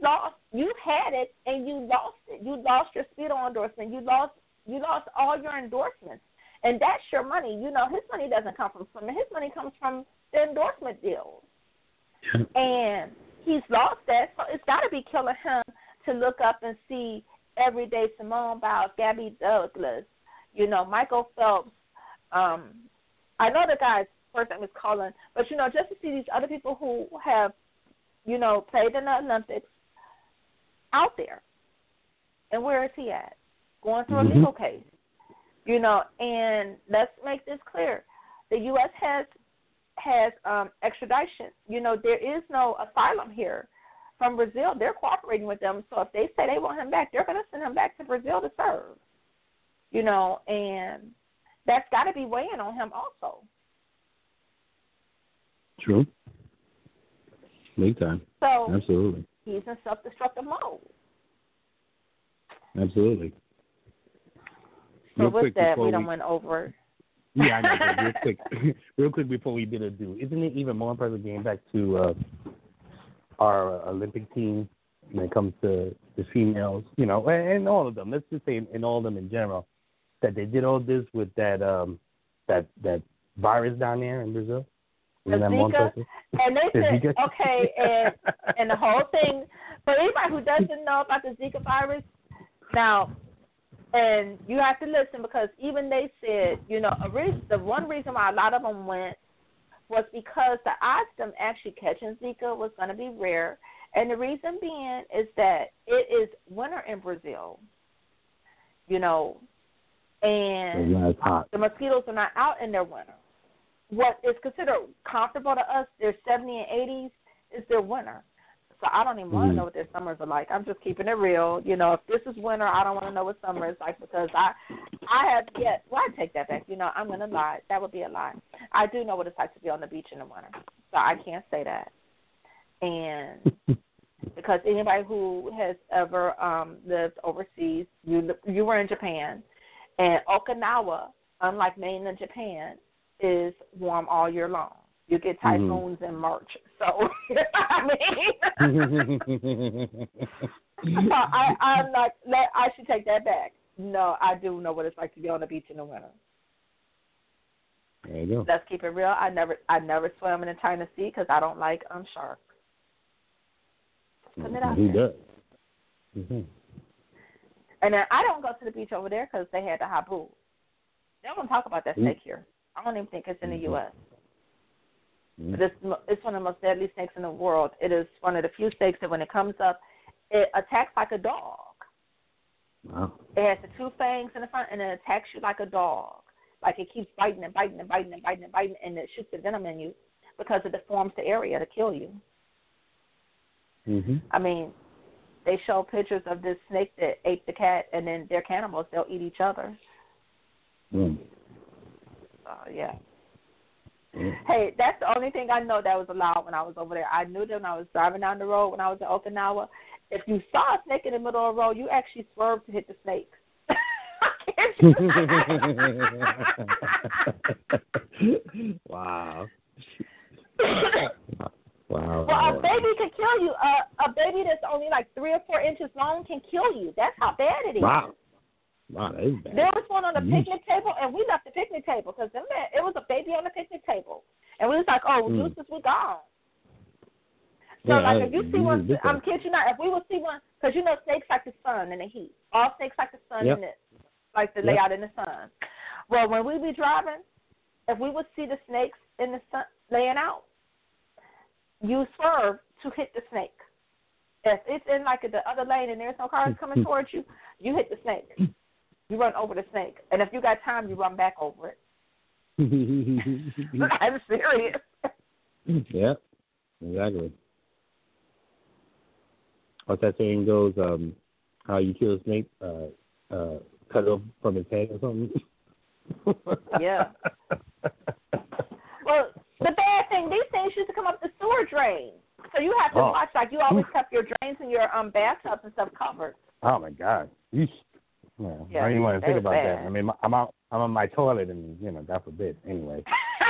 had it and you lost it. You lost your Speedo endorsement. You lost all your endorsements. And that's your money. His money doesn't come from swimming. His money comes from the endorsement deals. And he's lost that, so it's got to be killing him to look up and see everyday Simone Biles, Gabby Douglas, Michael Phelps. I know the guy's first name is Colin, but, just to see these other people who have, played in the Olympics out there. And where is he at? Going through a legal case. And let's make this clear. The U.S. has extradition. There is no asylum here from Brazil. They're cooperating with them. So if they say they want him back, they're going to send him back to Brazil to serve. And that's got to be weighing on him also. True. Big time. So absolutely. He's in self-destructive mode. Absolutely. So with that, we don't went over. Yeah, I know. Real quick before we did a do, isn't it even more impressive getting back to our Olympic team when it comes to the females, and all of them. Let's just say in all of them in general, that they did all this with that virus down there in Brazil. The Zika, and they said, okay, and the whole thing, for anybody who doesn't know about the Zika virus, now, and you have to listen, because even they said, the one reason why a lot of them went was because the odds of them actually catching Zika was going to be rare. And the reason being is that it is winter in Brazil, and the mosquitoes are not out in their winter. What is considered comfortable to us, their 70 and 80s, is their winter. So I don't even want to know what their summers are like. I'm just keeping it real. If this is winter, I don't want to know what summer is like, because I have yet. Well, I take that back. I'm going to lie. That would be a lie. I do know what it's like to be on the beach in the winter, so I can't say that. And because anybody who has ever lived overseas, you were in Japan, and Okinawa, unlike mainland Japan, is warm all year long. You get typhoons in March. So, I'm like, I should take that back. No, I do know what it's like to be on the beach in the winter. There you go. Let's keep it real. I never swam in the China Sea because I don't like sharks. Putting it out Who there. does? Mm-hmm. And then I don't go to the beach over there because they had the habu. They don't talk about that snake here. I don't even think it's in the U.S. But it's one of the most deadly snakes in the world. It is one of the few snakes that when it comes up, it attacks like a dog. Wow. It has the two fangs in the front, and it attacks you like a dog. Like it keeps biting and biting and biting and biting and biting, and it shoots the venom in you because it deforms the area to kill you. Mm-hmm. I mean, they show pictures of this snake that ate the cat, and then they're cannibals. They'll eat each other. Mm. Yeah. Hey, that's the only thing I know that was allowed when I was over there. I knew that when I was driving down the road when I was in Okinawa. If you saw a snake in the middle of the road, you actually swerved to hit the snake. Wow. Wow. Well, a baby can kill you. A baby that's only like 3 or 4 inches long can kill you. That's how bad it is. Wow, that is bad. There was one on the picnic table, and we left the picnic table because it was a baby on the picnic table. And we was like, oh, deuces, we gone. So, if you see one, I'm kidding you not, if we would see one, because you know snakes like the sun and the heat. All snakes like the sun and like to lay out in the sun. Well, when we be driving, if we would see the snakes in the sun laying out, you swerve to hit the snake. If it's in like the other lane and there's no cars coming towards you, you hit the snake. You run over the snake. And if you got time, you run back over it. I'm serious. Yeah, exactly. What's that saying goes, how you kill a snake, cut it off from its head or something? Yeah. Well, the bad thing, these things used to come up the sewer drain. So you have to watch, like you always kept your drains and your bathtubs and stuff covered. Oh, my God. Yeesh. Yeah, I don't even want to think about that. I mean, I'm on my toilet and, God forbid. Anyway.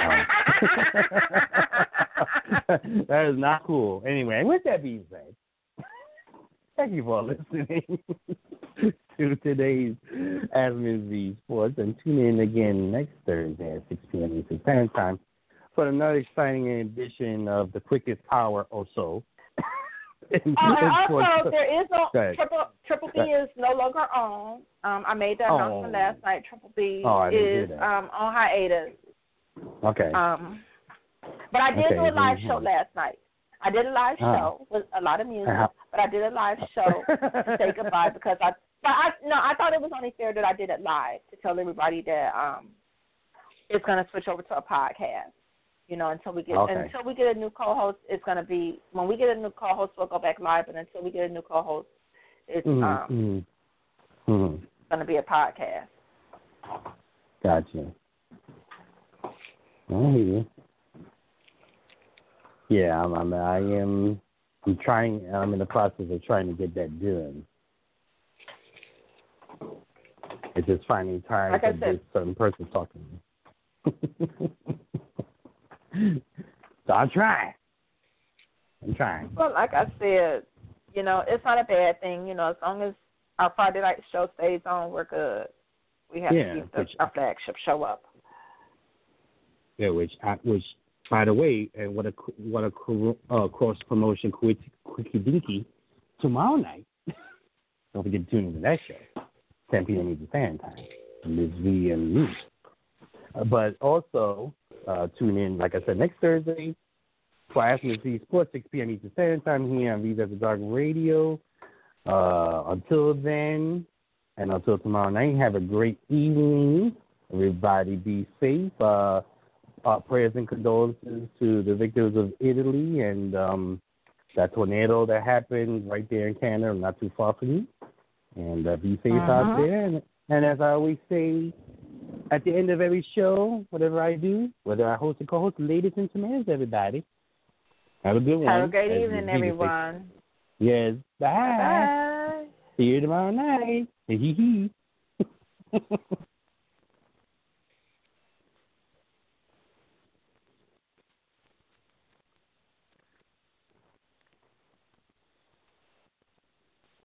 That is not cool. Anyway, with that being said, thank you for listening to today's Admin V Sports, and tune in again next Thursday at 6 p.m. Eastern Standard Time for another exciting edition of the Quickest Hour or so. Also, there is no Triple B is no longer on. I made that announcement last night. Triple B is on hiatus. Okay. But I did do a live show last night. I did a live show with a lot of music, but I did a live show to say goodbye because I thought it was only fair that I did it live to tell everybody that it's going to switch over to a podcast. Until we get a new co-host, it's going to be when we get a new co-host, we'll go back live. But until we get a new co-host, it's going to be a podcast. Gotcha. I hear you. Yeah, I'm trying. I'm in the process of trying to get that done. It's just finding time for this certain person talking to me. So I'm trying. Well, like I said, it's not a bad thing. As long as our Friday night show stays on, we're good. We have to keep our flagship show up. Yeah, which by the way, and what a cross promotion quickie dinky tomorrow night. Don't forget to tune into that show, 10 p.m. Eastern Standard Time. Ms. V and me. But also tune in, like I said, next Thursday for Admin V Sports, 6 p.m. Eastern Standard Time here on V's After Dark Radio. Until then, and until tomorrow night, have a great evening. Everybody be safe. Prayers and condolences to the victims of Italy and that tornado that happened right there in Canada, not too far from you. And be safe out there. And as I always say, at the end of every show, whatever I do, whether I host or co-host, ladies and gentlemen, everybody, have a good one. Have a great evening, everyone. Yes. Bye. Bye. See you tomorrow night. Hee hee hee.